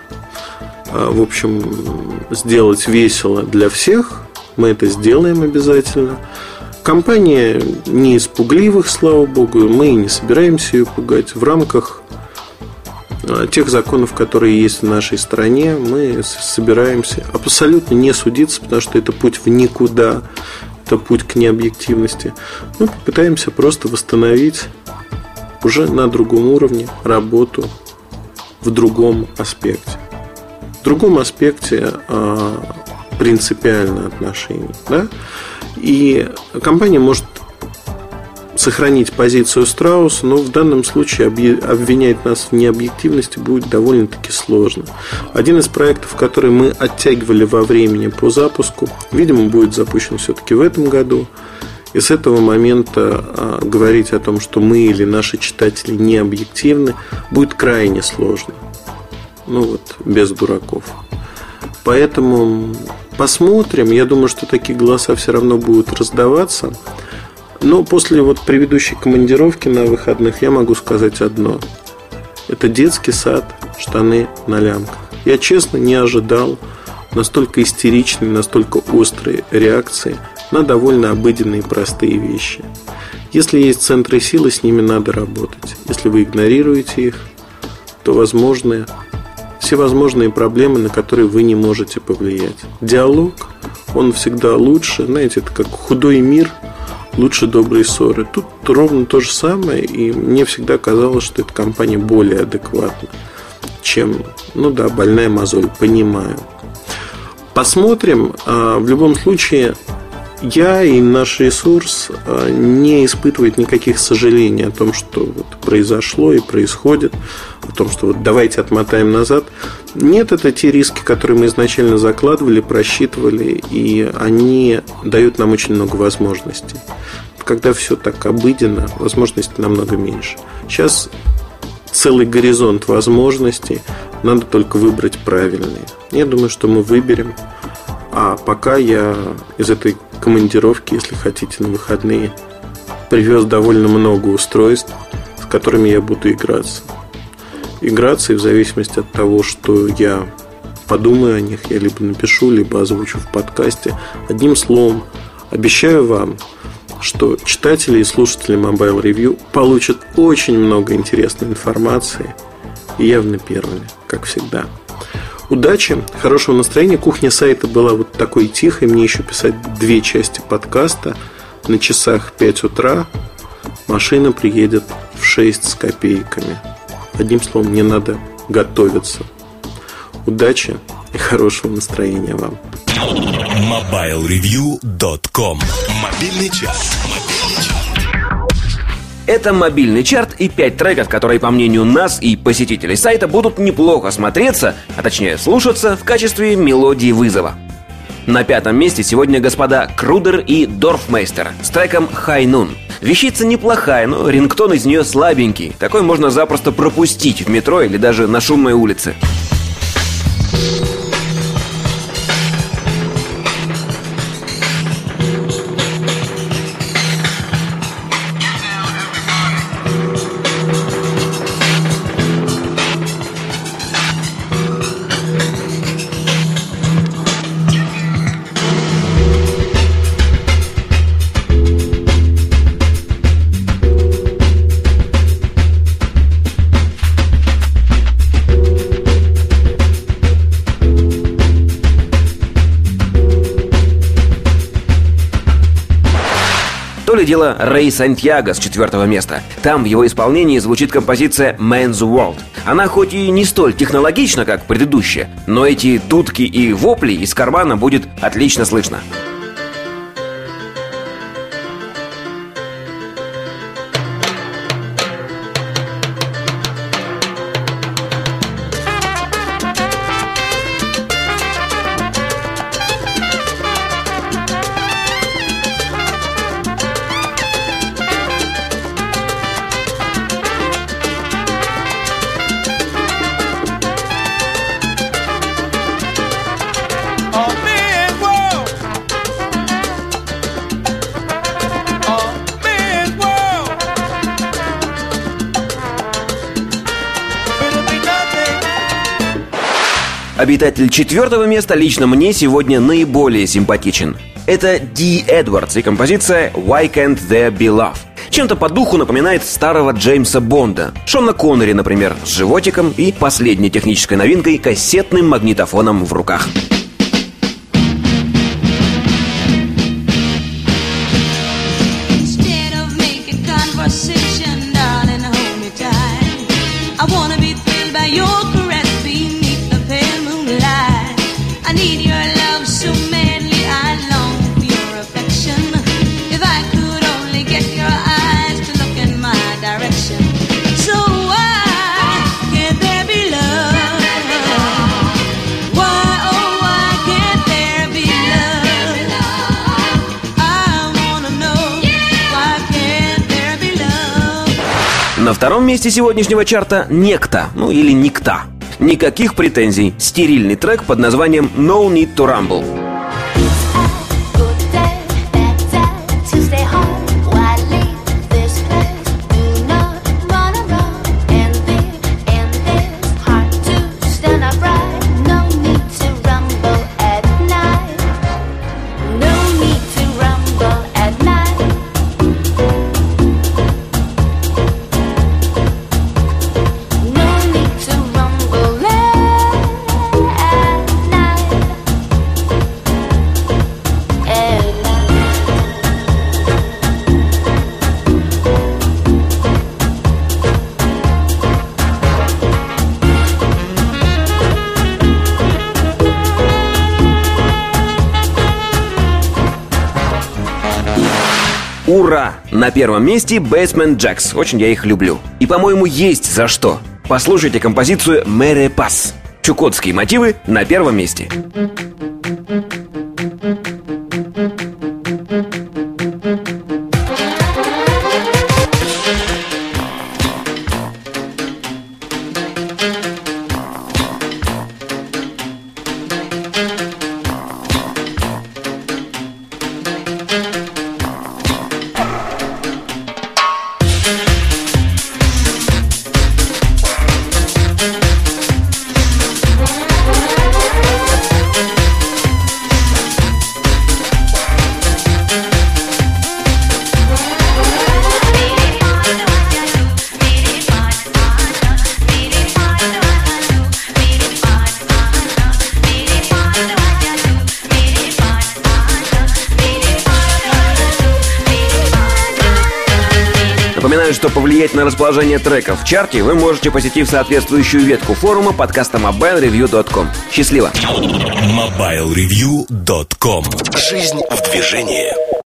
сделать весело для всех. Мы это сделаем обязательно. Компания не из пугливых, слава богу. Мы и не собираемся ее пугать. В рамках тех законов, которые есть в нашей стране, мы собираемся абсолютно не судиться, потому что это путь в никуда. Это путь к необъективности. Мы попытаемся просто восстановить уже на другом уровне работу в другом аспекте. В другом аспекте принципиально отношений. Да? И компания может сохранить позицию страуса, но в данном случае обвинять нас в необъективности будет довольно-таки сложно. Один из проектов, который мы оттягивали во времени по запуску, видимо, будет запущен все-таки в этом году. И с этого момента говорить о том, что мы или наши читатели не объективны, будет крайне сложно. Без дураков. Поэтому посмотрим. Я думаю, что такие голоса все равно будут раздаваться. Но после предыдущей командировки на выходных я могу сказать одно: это детский сад, штаны на лямках. Я честно не ожидал настолько истеричной, настолько острой реакции на довольно обыденные простые вещи. Если есть центры силы, с ними надо работать. Если вы игнорируете их, то возможны всевозможные проблемы, на которые вы не можете повлиять. Диалог, он всегда лучше. Знаете, это как худой мир лучше доброй ссоры. Тут ровно то же самое. И мне всегда казалось, что эта компания более адекватна, чем, больная мозоль. Понимаю. Посмотрим. В любом случае, я и наш ресурс не испытывает никаких сожалений о том, что произошло и происходит, о том, что давайте отмотаем назад. Нет, это те риски, которые мы изначально закладывали, просчитывали, и они дают нам очень много возможностей. Когда все так обыденно, возможностей намного меньше. Сейчас целый горизонт возможностей, надо только выбрать правильные. Я думаю, что мы выберем. А пока я из этой командировки, если хотите, на выходные, привез довольно много устройств, которыми я буду играться. И в зависимости от того, что я подумаю о них, я либо напишу, либо озвучу в подкасте. Одним словом, обещаю вам, что читатели и слушатели Mobile Review получат очень много интересной информации и явно первыми, как всегда. Удачи, хорошего настроения. Кухня сайта была вот такой тихой. Мне еще писать 2 части подкаста. На часах 5 утра. Машина приедет в 6 с копейками. Одним словом, мне надо готовиться. Удачи и хорошего настроения вам. MobileReview.com. Мобильный час. Это мобильный чарт и 5 треков, которые, по мнению нас и посетителей сайта, будут неплохо смотреться, а точнее слушаться в качестве мелодии вызова. На 5-м месте сегодня господа Крудер и Dorfmeister с треком High Noon. Вещица неплохая, но рингтон из нее слабенький. Такой можно запросто пропустить в метро или даже на шумной улице. То ли дело Рэй Сантьяго с 4-го места. Там в его исполнении звучит композиция Man's World. Она хоть и не столь технологична, как предыдущая, но эти дудки и вопли из кармана будет отлично слышно. Обитатель 4-го места лично мне сегодня наиболее симпатичен. Это Ди Эдвардс и композиция «Why Can't There Be Love». Чем-то по духу напоминает старого Джеймса Бонда, Шона Коннери, например, с животиком и последней технической новинкой — кассетным магнитофоном в руках. На 2-м месте сегодняшнего чарта «Некто», ну или «Никта». Никаких претензий. Стерильный трек под названием «No Need to Rumble». Ура! На 1-м месте Basement Jaxx. Очень я их люблю. И, по-моему, есть за что. Послушайте композицию «Mere Pass». Чукотские мотивы на 1-м месте. Напоминаю, что повлиять на расположение треков в чарте вы можете, посетив соответствующую ветку форума подкаста mobilereview.com. Счастливо! mobilereview.com. Жизнь в движении.